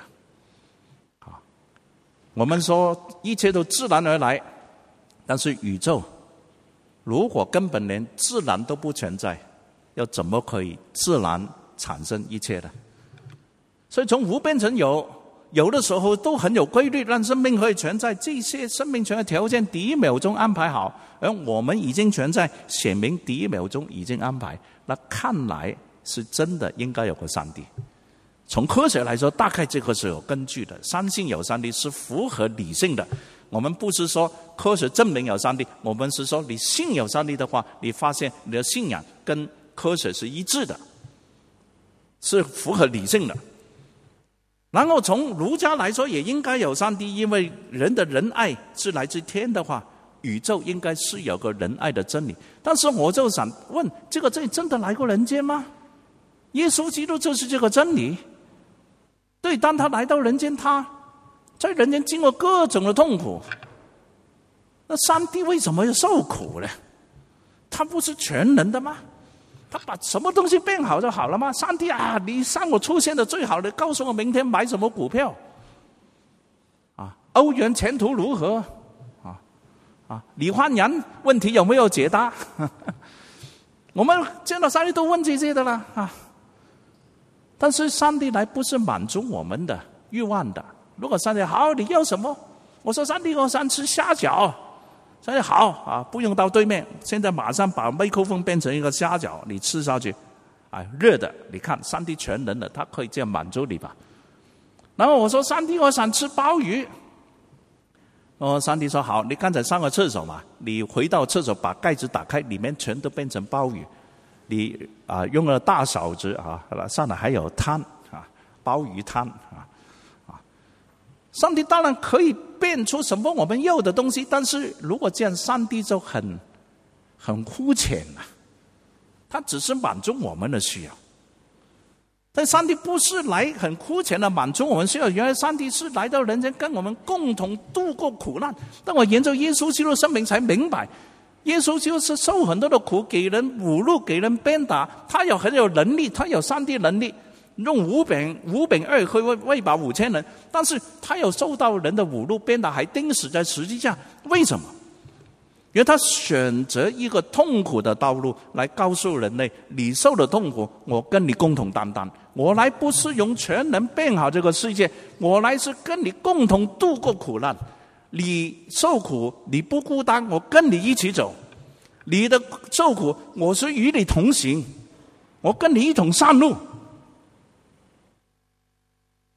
[SPEAKER 1] 我们说一切都自然而来，但是宇宙如果根本连自然都不存在，要怎么可以自然产生一切的？所以从无变成有，有的时候都很有规律，让生命可以存在。这些生命存在条件第一秒钟安排好，而我们已经存在，显明第一秒钟已经安排。那看来是真的应该有个上帝。从科学来说，大概这个是有根据的，相信有上帝是符合理性的。我们不是说科学证明有上帝，我们是说你信有上帝的话，你发现你的信仰跟科学是一致的，是符合理性的。然后从儒家来说，也应该有上帝，因为人的仁爱是来自天的话，宇宙应该是有个仁爱的真理。但是我就想问，这个真真的来过人间吗？耶稣基督就是这个真理。对，当他来到人间，他在人间经过各种的痛苦。那上帝为什么要受苦呢？他不是全能的吗？他把什么东西变好就好了吗？上帝啊，你让我出现的最好的，告诉我明天买什么股票啊？欧元前途如何啊？啊，李焕阳问题有没有解答？我们见到上帝都问这些的了啊。但是上帝来不是满足我们的欲望的。如果上帝好，你要什么？我说上帝，我想吃虾饺。上帝好啊，不用到对面，现在马上把麦克风变成一个虾饺，你吃下去，啊，热的。你看，上帝全能的，他可以这样满足你吧？然后我说上帝，我想吃鲍鱼。哦，上帝说好，你刚才上个厕所嘛，你回到厕所把盖子打开，里面全都变成鲍鱼。你啊用了大勺子啊，上来还有汤啊，鲍鱼汤啊啊！上帝当然可以变出什么我们要的东西，但是如果这样，上帝就很很肤浅了。他只是满足我们的需要，但上帝不是来很肤浅的满足我们需要。原来上帝是来到人间跟我们共同度过苦难。当我研究耶稣基督的生命，才明白。耶稣就是受很多的苦，给人侮辱，给人鞭打，他有很有能力，他有上帝能力，用五饼五饼二可以喂饱五千人，但是他有受到人的侮辱、鞭打，还钉死在十字架。为什么？因为他选择一个痛苦的道路来告诉人类：你受的痛苦，我跟你共同担当。我来不是用全能变好这个世界，我来是跟你共同度过苦难。你受苦，你不孤单，我跟你一起走。你的受苦，我是与你同行，我跟你一同上路。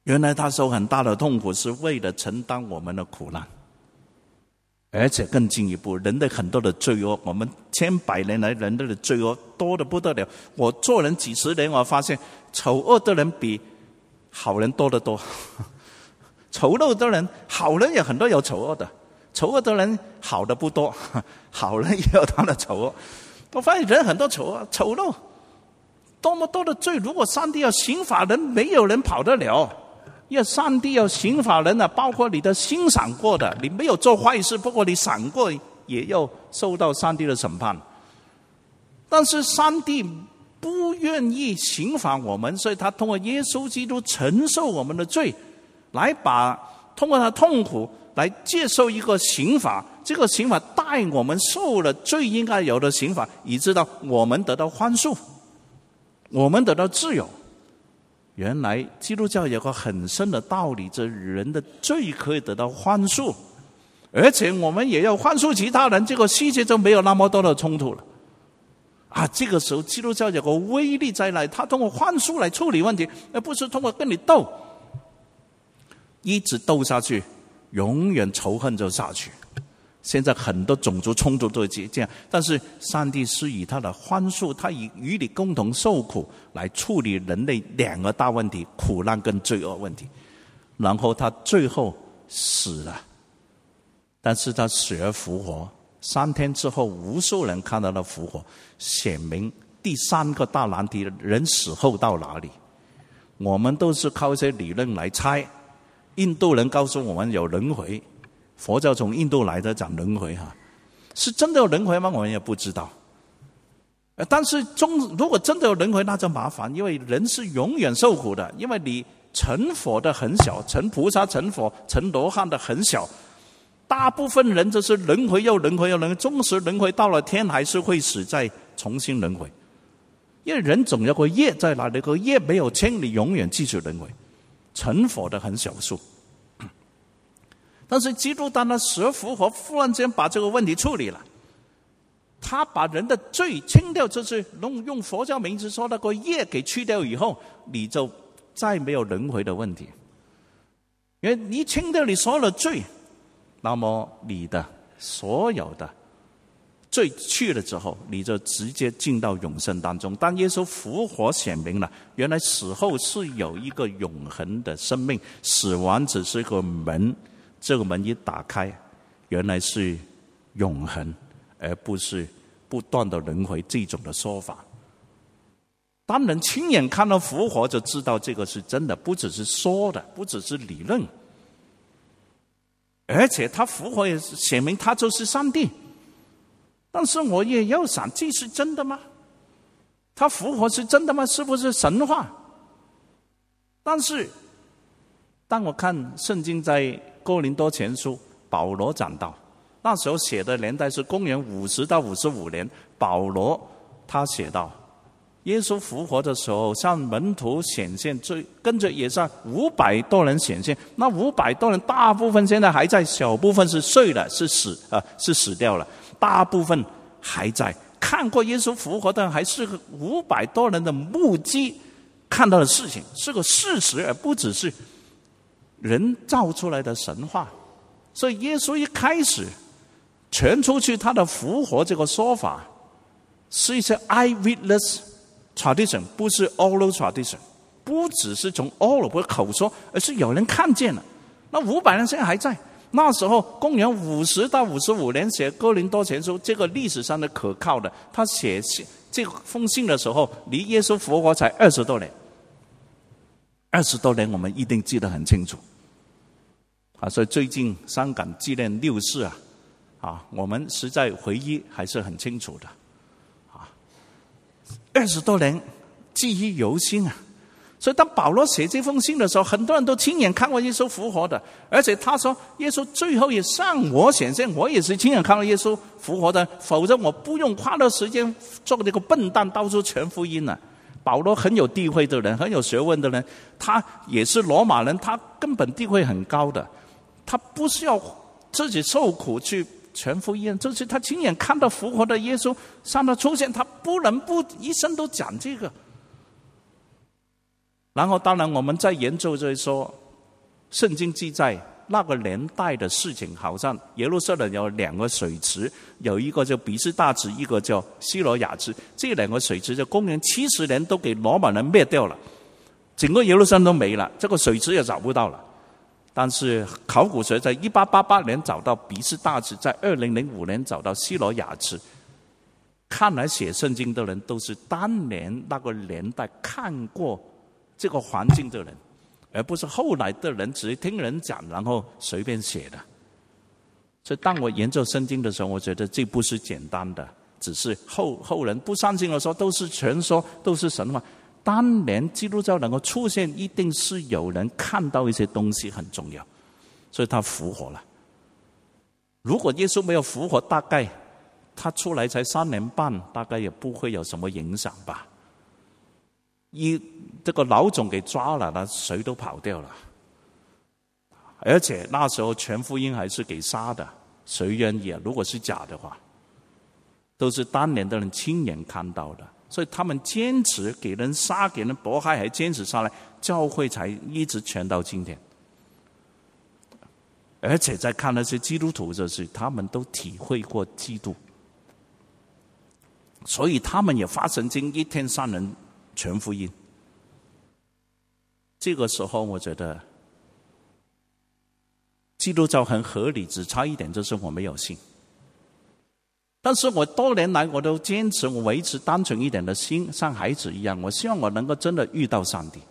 [SPEAKER 1] 原来他受很大的痛苦是为了承担我们的苦难。而且更进一步，人类很多的罪恶，我们千百年来人类的罪恶多得不得了。我做人几十年，我发现丑恶的人比好人多得多。丑陋的人，好人也很多有丑恶的，丑恶的人好的不多，好人也有他的丑恶。我发现人很多丑恶、丑陋，多么多的罪。如果上帝要刑罚人，没有人跑得了。因为上帝要刑罚人啊，包括你的心闪过的，你没有做坏事，不过你闪过，也要受到上帝的审判。但是上帝不愿意刑罚我们，所以他通过耶稣基督承受我们的罪，来把通过他痛苦来接受一个刑罚，这个刑罚带我们受了最应该有的刑罚，以致到我们得到宽恕，我们得到自由。原来基督教有个很深的道理，这人的罪可以得到宽恕，而且我们也要宽恕其他人，这个世界就没有那么多的冲突了啊！这个时候基督教有个威力在那，他通过宽恕来处理问题，而不是通过跟你斗，一直斗下去，永远仇恨就下去。现在很多种族冲突都是这样，但是上帝是以他的宽恕，他以与你共同受苦来处理人类两个大问题，苦难跟罪恶问题。然后他最后死了，但是他死而复活，三天之后无数人看到他复活，显明第三个大难题，人死后到哪里。我们都是靠一些理论来猜，印度人告诉我们有轮回，佛教从印度来的讲轮回哈，是真的有轮回吗？我们也不知道。但是中如果真的有轮回，那就麻烦，因为人是永远受苦的，因为你成佛的很小，成菩萨、成佛、成罗汉的很小，大部分人就是轮回又轮回又轮回，终时轮回到了天还是会死，再重新轮回。因为人总有个业在哪里，个业没有清，你永远继续轮回。成佛的很少数。但是基督当他死而复活，忽然间把这个问题处理了，他把人的罪清掉，就是用用佛教名词说那个业给去掉以后，你就再没有轮回的问题。因为你清掉你所有的罪，那么你的所有的罪去了之后，你就直接进到永生当中。当耶稣复活显明了，原来死后是有一个永恒的生命，死亡只是个门，这个门一打开，原来是永恒，而不是不断的轮回这种的说法。当人亲眼看到复活，就知道这个是真的，不只是说的，不只是理论，而且他复活也显明他就是上帝。但是我也要想，这是真的吗？他复活是真的吗？是不是神话？但是当我看圣经在哥林多前书，保罗讲到，那时候写的年代是公元五十到五十五年，保罗他写到，耶稣复活的时候向门徒显现，最跟着也是五百多人显现。那五百多人大部分现在还在，小部分是睡了，是死啊、呃，是死掉了，大部分还在。看过耶稣复活的还是个五百多人的目击看到的事情，是个事实，而不只是人造出来的神话。所以耶稣一开始传出去他的复活这个说法，是一些 eyewitness tradition， 不是 oral tradition， 不只是从 oral 不是口说，而是有人看见了。那五百人现在还在。那时候公元五十到五十五年写哥林多前书，这个历史上的可靠的，他写这封信的时候离耶稣复活才二十多年。二十多年我们一定记得很清楚啊！所以最近香港纪念六四啊，啊，我们实在回忆还是很清楚的啊。二十多年记忆犹新啊！所以当保罗写这封信的时候，很多人都亲眼看过耶稣复活的，而且他说耶稣最后也向我显现，我也是亲眼看到耶稣复活的，否则我不用花了时间做这个笨蛋到处传福音了。保罗很有地位的人，很有学问的人，他也是罗马人，他根本地位很高的，他不需要自己受苦去传福音，就是他亲眼看到复活的耶稣向他出现，他不能不一生都讲这个。 然后当然我们在研究就是说，圣经记载那个年代的事情，好像耶路撒冷有两个水池，有一个叫比斯大池，一个叫西罗亚池。这两个水池在公元七十年都给罗马人灭掉了，整个耶路撒冷都没了，这个水池也找不到了。但是考古学在一八八八年找到比斯大池，在二零零五年找到西罗亚池。看来写圣经的人都是当年那个年代看过这个环境的人，而不是后来的人只是听人讲然后随便写的。所以当我研究圣经的时候，我觉得这不是简单的，只是后后人不相信的说都是传说，都是神话。当年基督教能够出现，一定是有人看到一些东西很重要，所以他复活了。如果耶稣没有复活，大概他出来才三年半，大概也不会有什么影响吧。一这个老总给抓了，那谁都跑掉了。而且那时候全福音还是给杀的，谁愿意啊？如果是假的话，都是当年的人亲眼看到的。所以他们坚持给人杀、给人迫害，还坚持下来，教会才一直传到今天。而且在看那些基督徒，就是他们都体会过基督，所以他们也发神经，一天三人传福音。这个时候，我觉得基督教很合理，只差一点就是我没有信。但是我多年来我都坚持我维持单纯一点的心，像孩子一样，我希望我能够真的遇到上帝。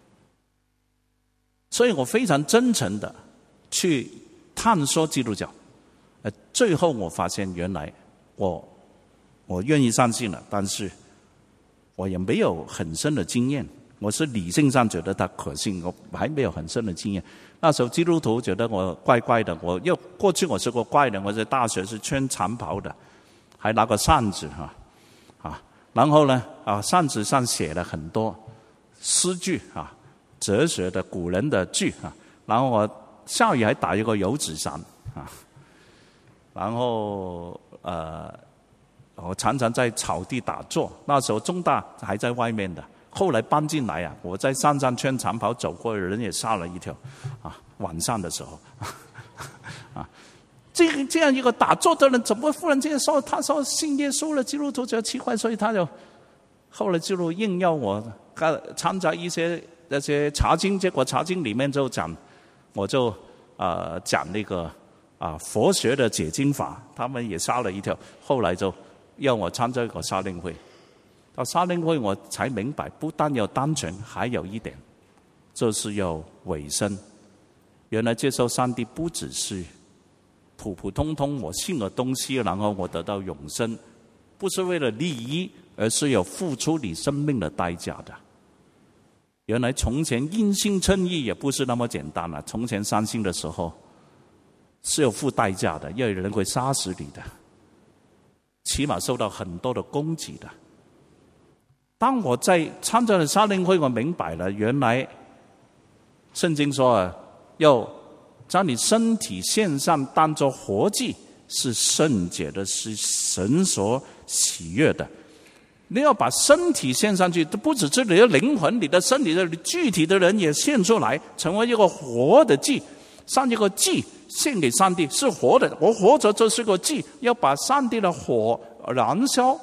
[SPEAKER 1] 所以我非常真诚的去探索基督教。呃，最后我发现原来我我愿意相信了，但是我也没有很深的经验。我是理性上觉得它可信，我还没有很深的经验。那时候基督徒觉得我怪怪的，我又过去我是个怪人，我在大学是穿长袍的，还拿个扇子哈啊，然后呢啊扇子上写了很多诗句啊，哲学的古人的句啊，然后我下雨还打一个油纸伞啊，然后呃我常常在草地打坐，那时候中大还在外面的。后来搬进来啊，我在山上穿长袍走过，人也吓了一跳，啊，晚上的时候，啊，这个这样一个打坐的人，怎么忽然间说他说信耶稣了，基督徒觉得奇怪，所以他就后来就硬要我参加一些那些查经，结果查经里面就讲，我就呃讲那个啊佛学的解经法，他们也吓了一跳，后来就要我参加一个沙令会。到沙令会我才明白，不但要单纯，还有一点就是要委身。原来接受上帝不只是普普通通我信了东西，然后我得到永生，不是为了利益，而是有付出你生命的代价的。原来从前因信称义也不是那么简单了，从前相信的时候是有付代价的，因为人会杀死你的，起码受到很多的攻击的。当我在参加了沙令会，我明白了，原来圣经说啊，要将你身体献上当作活祭，是圣洁的，是神所喜悦的。你要把身体献上去，不只是你的灵魂，你的身体的具体的人也献出来，成为一个活的祭。上一个祭献给上帝是活的，我活着就是个祭，要把上帝的火燃烧。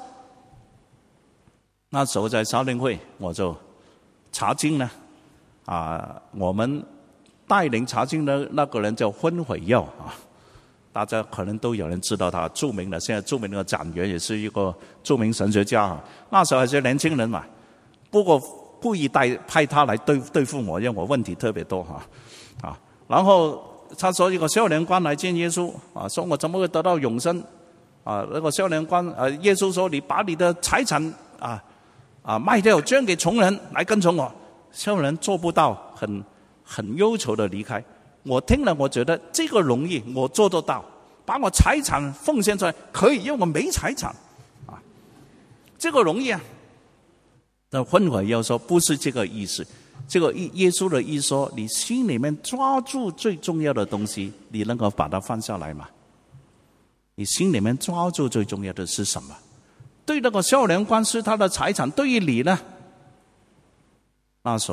[SPEAKER 1] 那时候在沙令会，我就查经呢，啊，我们带领查经的那个人叫昏悔耀啊，大家可能都有人知道他，著名的现在著名的讲员，也是一个著名神学家啊。那时候还是年轻人嘛，不过故意带派他来对对付我，因为我问题特别多哈啊。然后他说一个少年官来见耶稣啊，说我怎么会得到永生啊？那个少年官啊，耶稣说你把你的财产啊。啊，卖掉捐给穷人来跟从我。少年人做不到，很很忧愁的离开。我听了，我觉得这个容易，我做得到，把我财产奉献出来可以，因为我没财产啊，这个容易啊。但昏悔要说不是这个意思，这个耶稣的意思说，你心里面抓住最重要的东西，你能够把它放下来吗？你心里面抓住最重要的是什么？对那个少年官是他的财产，对于你呢？那时候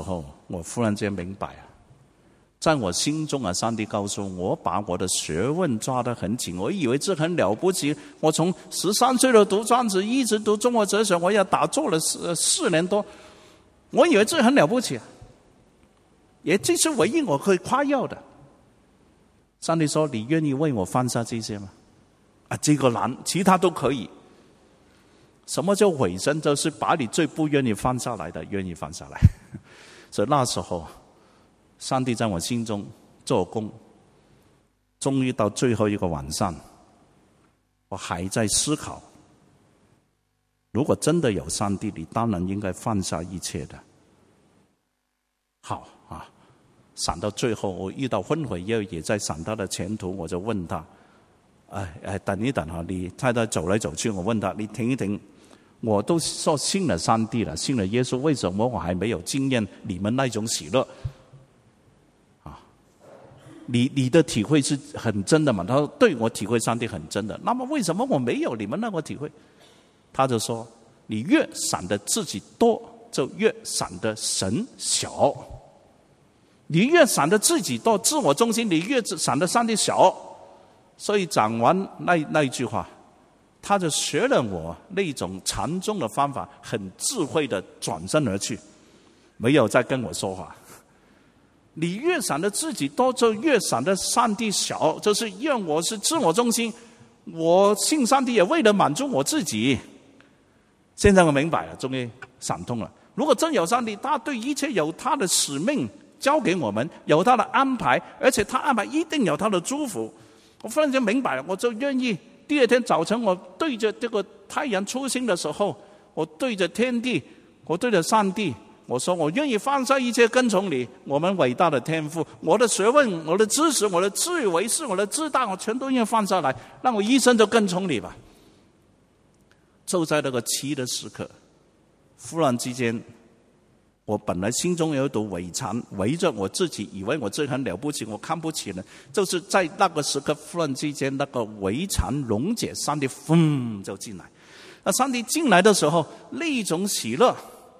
[SPEAKER 1] 我忽然间明白啊，在我心中啊，上帝告诉我，我把我的学问抓得很紧，我以为这很了不起。我从十三岁的读专子，一直读中国哲学，我也打坐了四四年多，我以为这很了不起啊，也这是唯一我可以夸耀的。上帝说：“你愿意为我放下这些吗？”啊，这个难，其他都可以。什么叫委身？就是把你最不愿意放下来的，愿意放下来。所以那时候，上帝在我心中做工。终于到最后一个晚上，我还在思考：如果真的有上帝，你当然应该放下一切的。好啊，想到最后，我遇到昏悔又也在想他的前途，我就问他：哎哎，等一等哈，你太太走来走去，我问他：你停一停。我都说信了上帝了，信了耶稣，为什么我还没有经验你们那种喜乐？啊，你你的体会是很真的嘛？他说：对，我体会上帝很真的。那么为什么我没有你们那个体会？他就说：你越想的自己多，就越想的神小；你越想的自己多，自我中心，你越想的上帝小。所以讲完那那一句话，他就学了我那种禅宗的方法，很智慧的转身而去，没有再跟我说话。你越想的自己多，就越想的上帝小，就是因为我是自我中心，我信上帝也为了满足我自己。现在我明白了，终于想通了。如果真有上帝，他对一切有他的使命交给我们，有他的安排，而且他安排一定有他的祝福。我忽然间明白了，我就愿意第二天早晨，我对着这个太阳出生的时候，我对着天地，我对着上帝，我说我愿意放下一切跟从你，我们伟大的天父，我的学问，我的知识，我的自以为是，我的自大，我全都愿意放下来，让我一生都跟从你吧。就在那个七的时刻，忽然之间，我本来心中有一堵围墙围着我自己，以为我自己很了不起，我看不起人，就是在那个时刻，忽然之间那个围墙溶解，上帝轰就进来。那上帝进来的时候，那种喜乐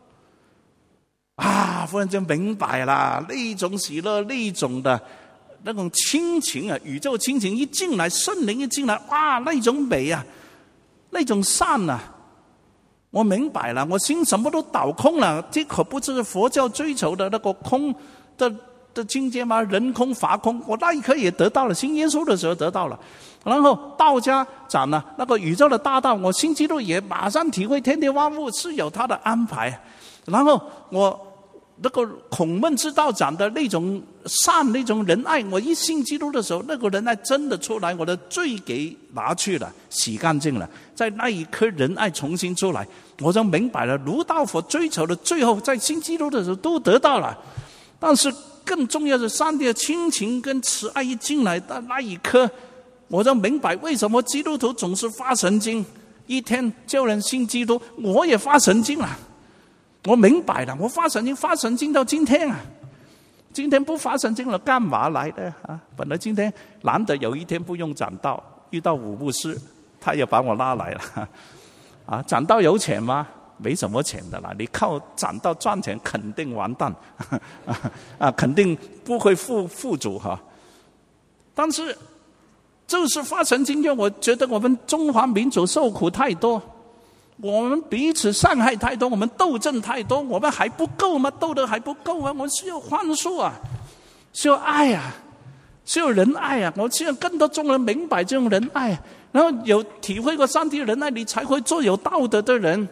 [SPEAKER 1] 啊，忽然间明白了，那种喜乐，那种的那种亲情啊，宇宙亲情一进来，圣灵一进来，哇，那种美啊，那种善啊，我明白了，我心什么都倒空了，这可不是佛教追求的那个空的的境界吗？人空法空，我那一刻也得到了，信耶稣的时候得到了。然后道家讲了那个宇宙的大道，我信基督也马上体会天地万物是有他的安排。然后我那个孔孟之道讲的那种善，那种仁爱，我一信基督的时候，那个仁爱真的出来，我的罪给拿去了，洗干净了，在那一刻仁爱重新出来，我就明白了，儒道佛追求的最后在信基督的时候都得到了。但是更重要的是，上帝的亲情跟慈爱一进来的那一刻，我就明白为什么基督徒总是发神经，一天叫人信基督，我也发神经了。我明白了，我发神经发神经到今天啊，今天不发神经了干嘛来的啊？本来今天难得有一天不用讲道，遇到五牧师，他也把我拉来了啊。讲道有钱吗？没什么钱的啦，你靠讲道赚钱肯定完蛋啊，肯定不会富富足哈。但是就是发神经，让我觉得我们中华民族受苦太多，我们彼此伤害太多，我们斗争太多，我们还不够吗？斗得还不够啊！我们需要宽恕啊，需要爱啊，需要仁爱啊！我希望更多中人明白这种仁爱，然后有体会过上帝的仁爱，你才会做有道德的人。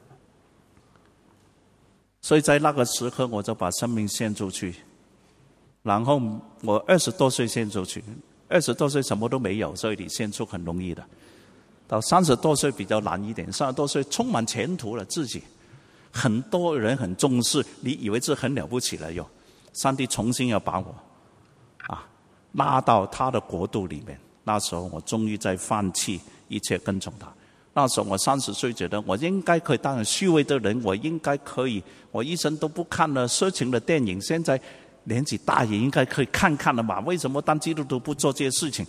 [SPEAKER 1] 所以在那个时刻，我就把生命献出去。然后我二十多岁献出去，二十多岁什么都没有，所以你献出很容易的。到三十多岁比较难一点，三十多岁充满前途了，自己很多人很重视，你以为这很了不起了哟。上帝重新要把我啊拉到他的国度里面。那时候我终于在放弃一切跟从他。那时候我三十岁，觉得我应该可以当虚伪的人，我应该可以，我一生都不看了色情的电影，现在年纪大也应该可以看看了嘛？为什么当基督徒不做这些事情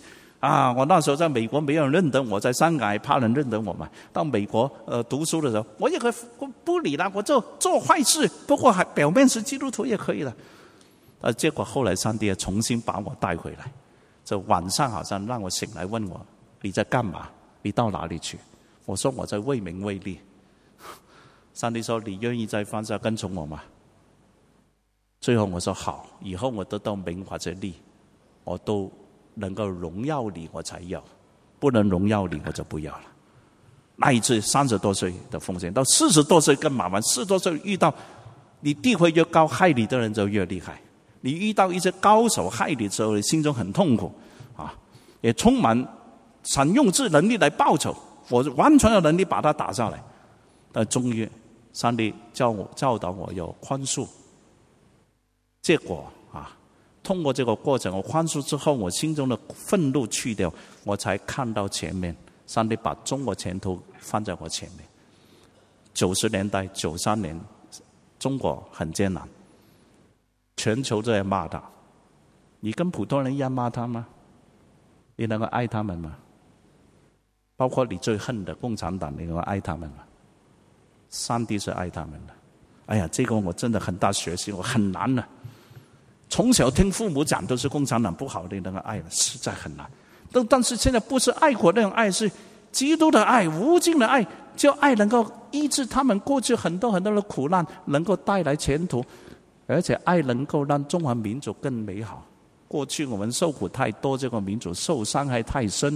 [SPEAKER 1] 啊，我那时候在美国没有人认得我，在香港还怕人认得我嘛。到美国呃读书的时候，我也可以不理了，我就做坏事，不过还表面是基督徒也可以了。呃，结果后来上帝也重新把我带回来，就晚上好像让我醒来问我你在干嘛？你到哪里去？我说我在为名为利。上帝说你愿意在放下跟从我吗？最后我说好，以后我得到名或者利，我都能够荣耀你，我才要；不能荣耀你，我就不要了。那一次三十多岁的奉献，到四十多岁更麻烦。四十多岁遇到你地位越高，害你的人就越厉害。你遇到一些高手害你的时候，你心中很痛苦啊，也充满想用自能力来报仇。我完全有能力把他打下来，但终于上帝教我教导我有宽恕。结果啊，通过这个过程，我宽恕之后，我心中的愤怒去掉，我才看到前面，上帝把中国前途放在我前面。九十年代九三年，中国很艰难，全球都在骂他。你跟普通人一样骂他吗？你能够爱他们吗？包括你最恨的共产党，你能够爱他们吗？上帝是爱他们的。哎呀，这个我真的很大学习，我很难的。从小听父母讲都是共产党不好的那个爱了，实在很难。但但是现在不是爱国那种爱，是基督的爱，无尽的爱，就爱能够医治他们过去很多很多的苦难，能够带来前途，而且爱能够让中华民族更美好。过去我们受苦太多，这个民族受伤害太深，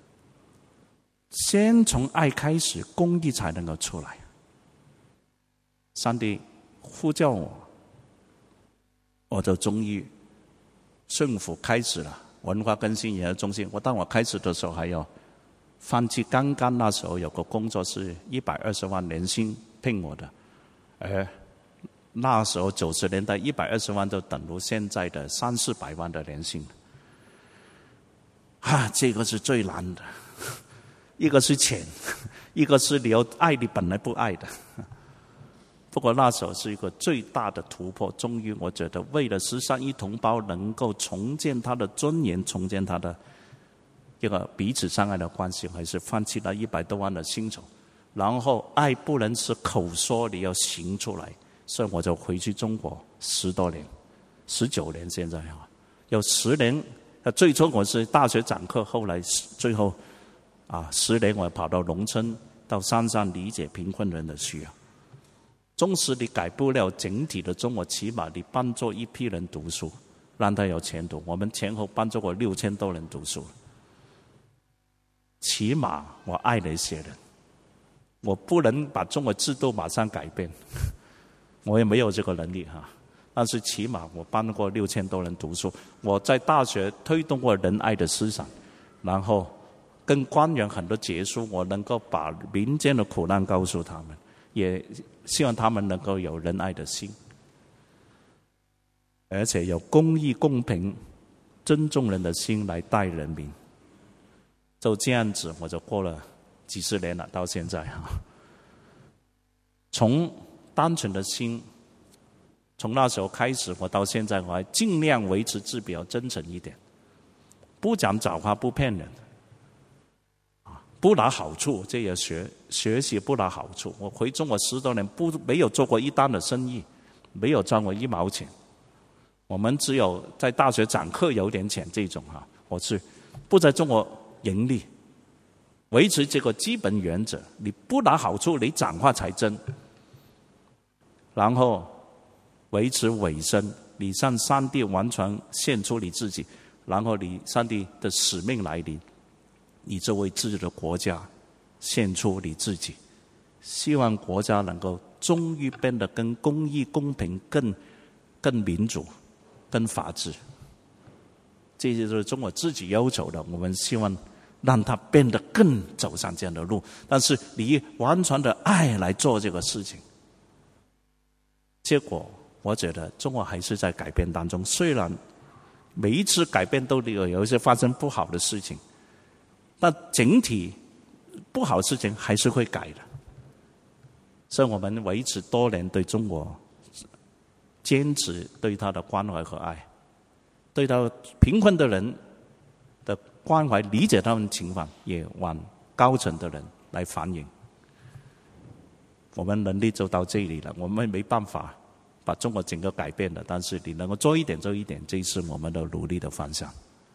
[SPEAKER 1] 先从爱开始，公义才能够出来。上帝呼叫我，我就终于顺服开始了文化更新研究中心。我当我开始的时候还要放弃，刚刚那时候有个工作是一百二十万年薪聘我的，而那时候九十年代一百二十万就等于现在的三四百万的年薪。啊，这个是最难的，一个是钱，一个是你要爱你本来不爱的。不过那时候是一个最大的突破，终于我觉得为了十三亿同胞能够重建他的尊严，重建他的一个彼此相爱的关系，还是放弃了一百多万的薪酬。然后爱不能是口说，你要行出来。所以我就回去中国十多年，十九年现在啊，有十年。最初我是大学讲课，后来最后啊十年我跑到农村，到山上理解贫困人的需要。纵使你改不了整体的中国，起码你帮助一批人读书，让他有前途。我们前后帮助过六千多人读书，起码我爱那些人。我不能把中国制度马上改变，我也没有这个能力哈。但是起码我帮过六千多人读书，我在大学推动过仁爱的思想，然后跟官员很多结束，我能够把民间的苦难告诉他们，也希望他们能够有仁爱的心，而且有公义、公平、尊重人的心来带人民。就这样子，我就过了几十年了，到现在哈。从单纯的心，从那时候开始，我到现在我还尽量维持自比较真诚一点，不讲假话，不骗人。不拿好处，这也学学习不拿好处。我回中国十多年，不没有做过一单的生意，没有赚过一毛钱。我们只有在大学讲课有点钱这种哈。我是不在中国盈利，维持这个基本原则。你不拿好处，你讲话才真。然后维持委身，你向上帝完全献出你自己，然后你上帝的使命来临。你就为自己的国家献出你自己，希望国家能够终于变得更公义、公平、更更民主、更法治。这些都是中国自己要求的，我们希望让它变得更走上这样的路。但是你完全的爱来做这个事情，结果我觉得中国还是在改变当中。虽然每一次改变都有有一些发生不好的事情，但整体不好的事情还是会改的。所以我们维持多年对中国坚持对他的关怀和爱，对他贫困的人的关怀理解他们情况，也往高层的人来反映。我们能力就到这里了，我们没办法把中国整个改变了，但是你能够做一点做一点，这是我们的努力的方向。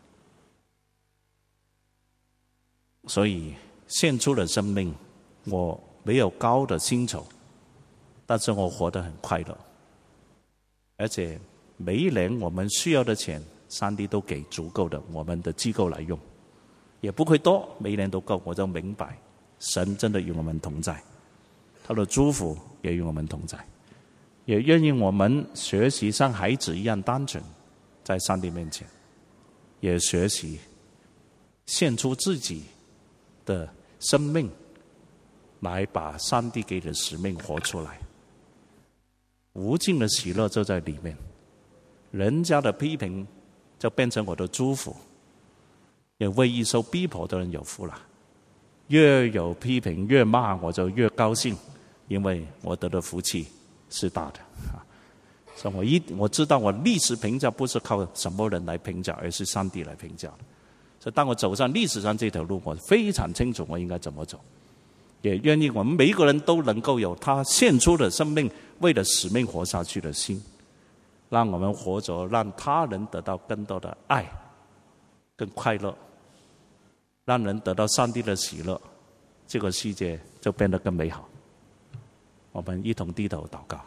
[SPEAKER 1] 所以献出了生命，我没有高的薪酬，但是我活得很快乐，而且每一年我们需要的钱，上帝都给足够的我们的机构来用，也不会多，每一年都够。我就明白神真的与我们同在，他的祝福也与我们同在，也愿意我们学习像孩子一样单纯，在上帝面前，也学习献出自己的生命，来把上帝给的使命活出来。无尽的喜乐就在里面，人家的批评就变成我的祝福，也为一受逼迫的人有福了。越有批评越骂，我就越高兴，因为我得的福气是大的。所以我一我知道我历史评价不是靠什么人来评价，而是上帝来评价的。所以当我走上历史上这条路，我非常清楚我应该怎么走，也愿意我们每一个人都能够有他献出的生命，为了使命活下去的心，让我们活着，让他人得到更多的爱，更快乐，让人得到上帝的喜乐，这个世界就变得更美好。我们一同低头祷告。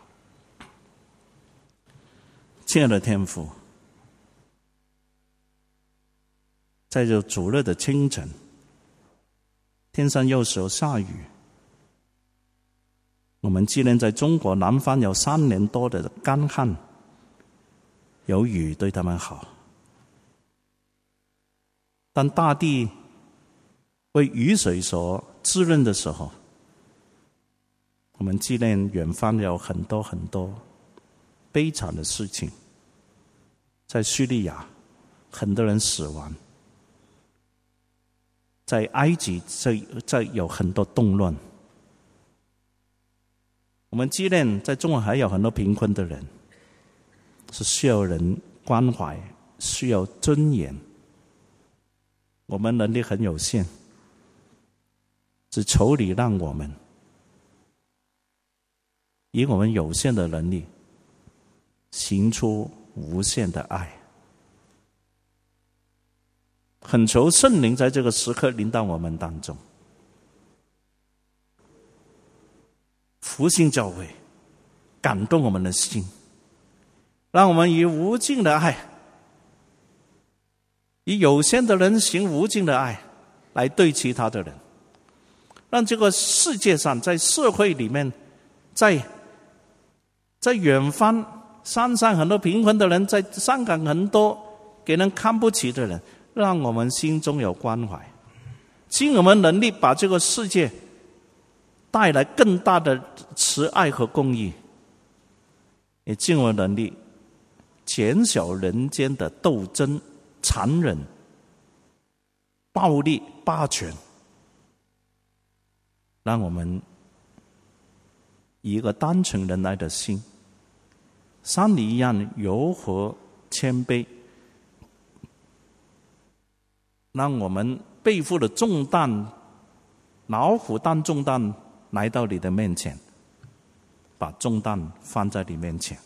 [SPEAKER 1] 亲爱的天父，在这主日的清晨，天上有时候下雨，我们既然在中国南方有三年多的干旱，有雨对他们好，当大地为雨水所滋润的时候，我们纪念远方有很多很多悲惨的事情，在叙利亚很多人死亡，在埃及在在有很多动乱，我们纪念在中国还有很多贫困的人，是需要人关怀，需要尊严。我们能力很有限，只求你让我们以我们有限的能力行出无限的爱。恳求圣灵在这个时刻临到我们当中，复兴教会，感动我们的心，让我们以无尽的爱，以有限的人行无尽的爱来对其他的人，让这个世界上，在社会里面，在在远方山上很多贫困的人，在香港很多给人看不起的人，让我们心中有关怀，尽我们能力把这个世界带来更大的慈爱和公义，也尽我们能力减小人间的斗争、残忍、暴力、霸权，让我们以一个单纯仁爱的心，像你一样柔和谦卑，让我们背负的重担、老虎担重担来到你的面前，把重担放在你面前，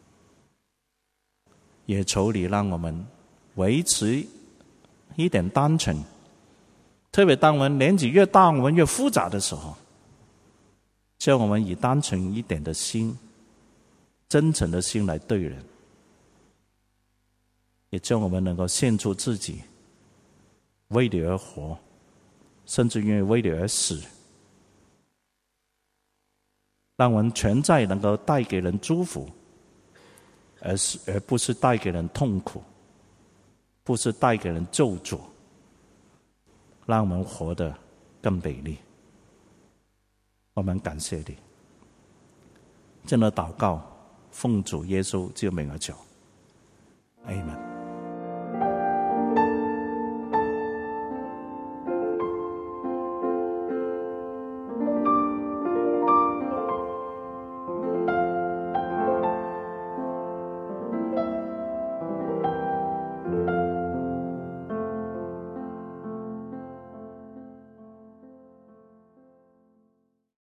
[SPEAKER 1] 也求你让我们维持一点单纯，特别当我们年纪越大，我们越复杂的时候，叫我们以单纯一点的心、真诚的心来对人，也叫我们能够献出自己，为你而活，甚至愿意为你而死，让我们存在能够带给人祝福，而是而不是带给人痛苦，不是带给人咒诅，让我们活得更美丽。我们感谢你，这样的祷告奉主耶稣之名而求，阿们。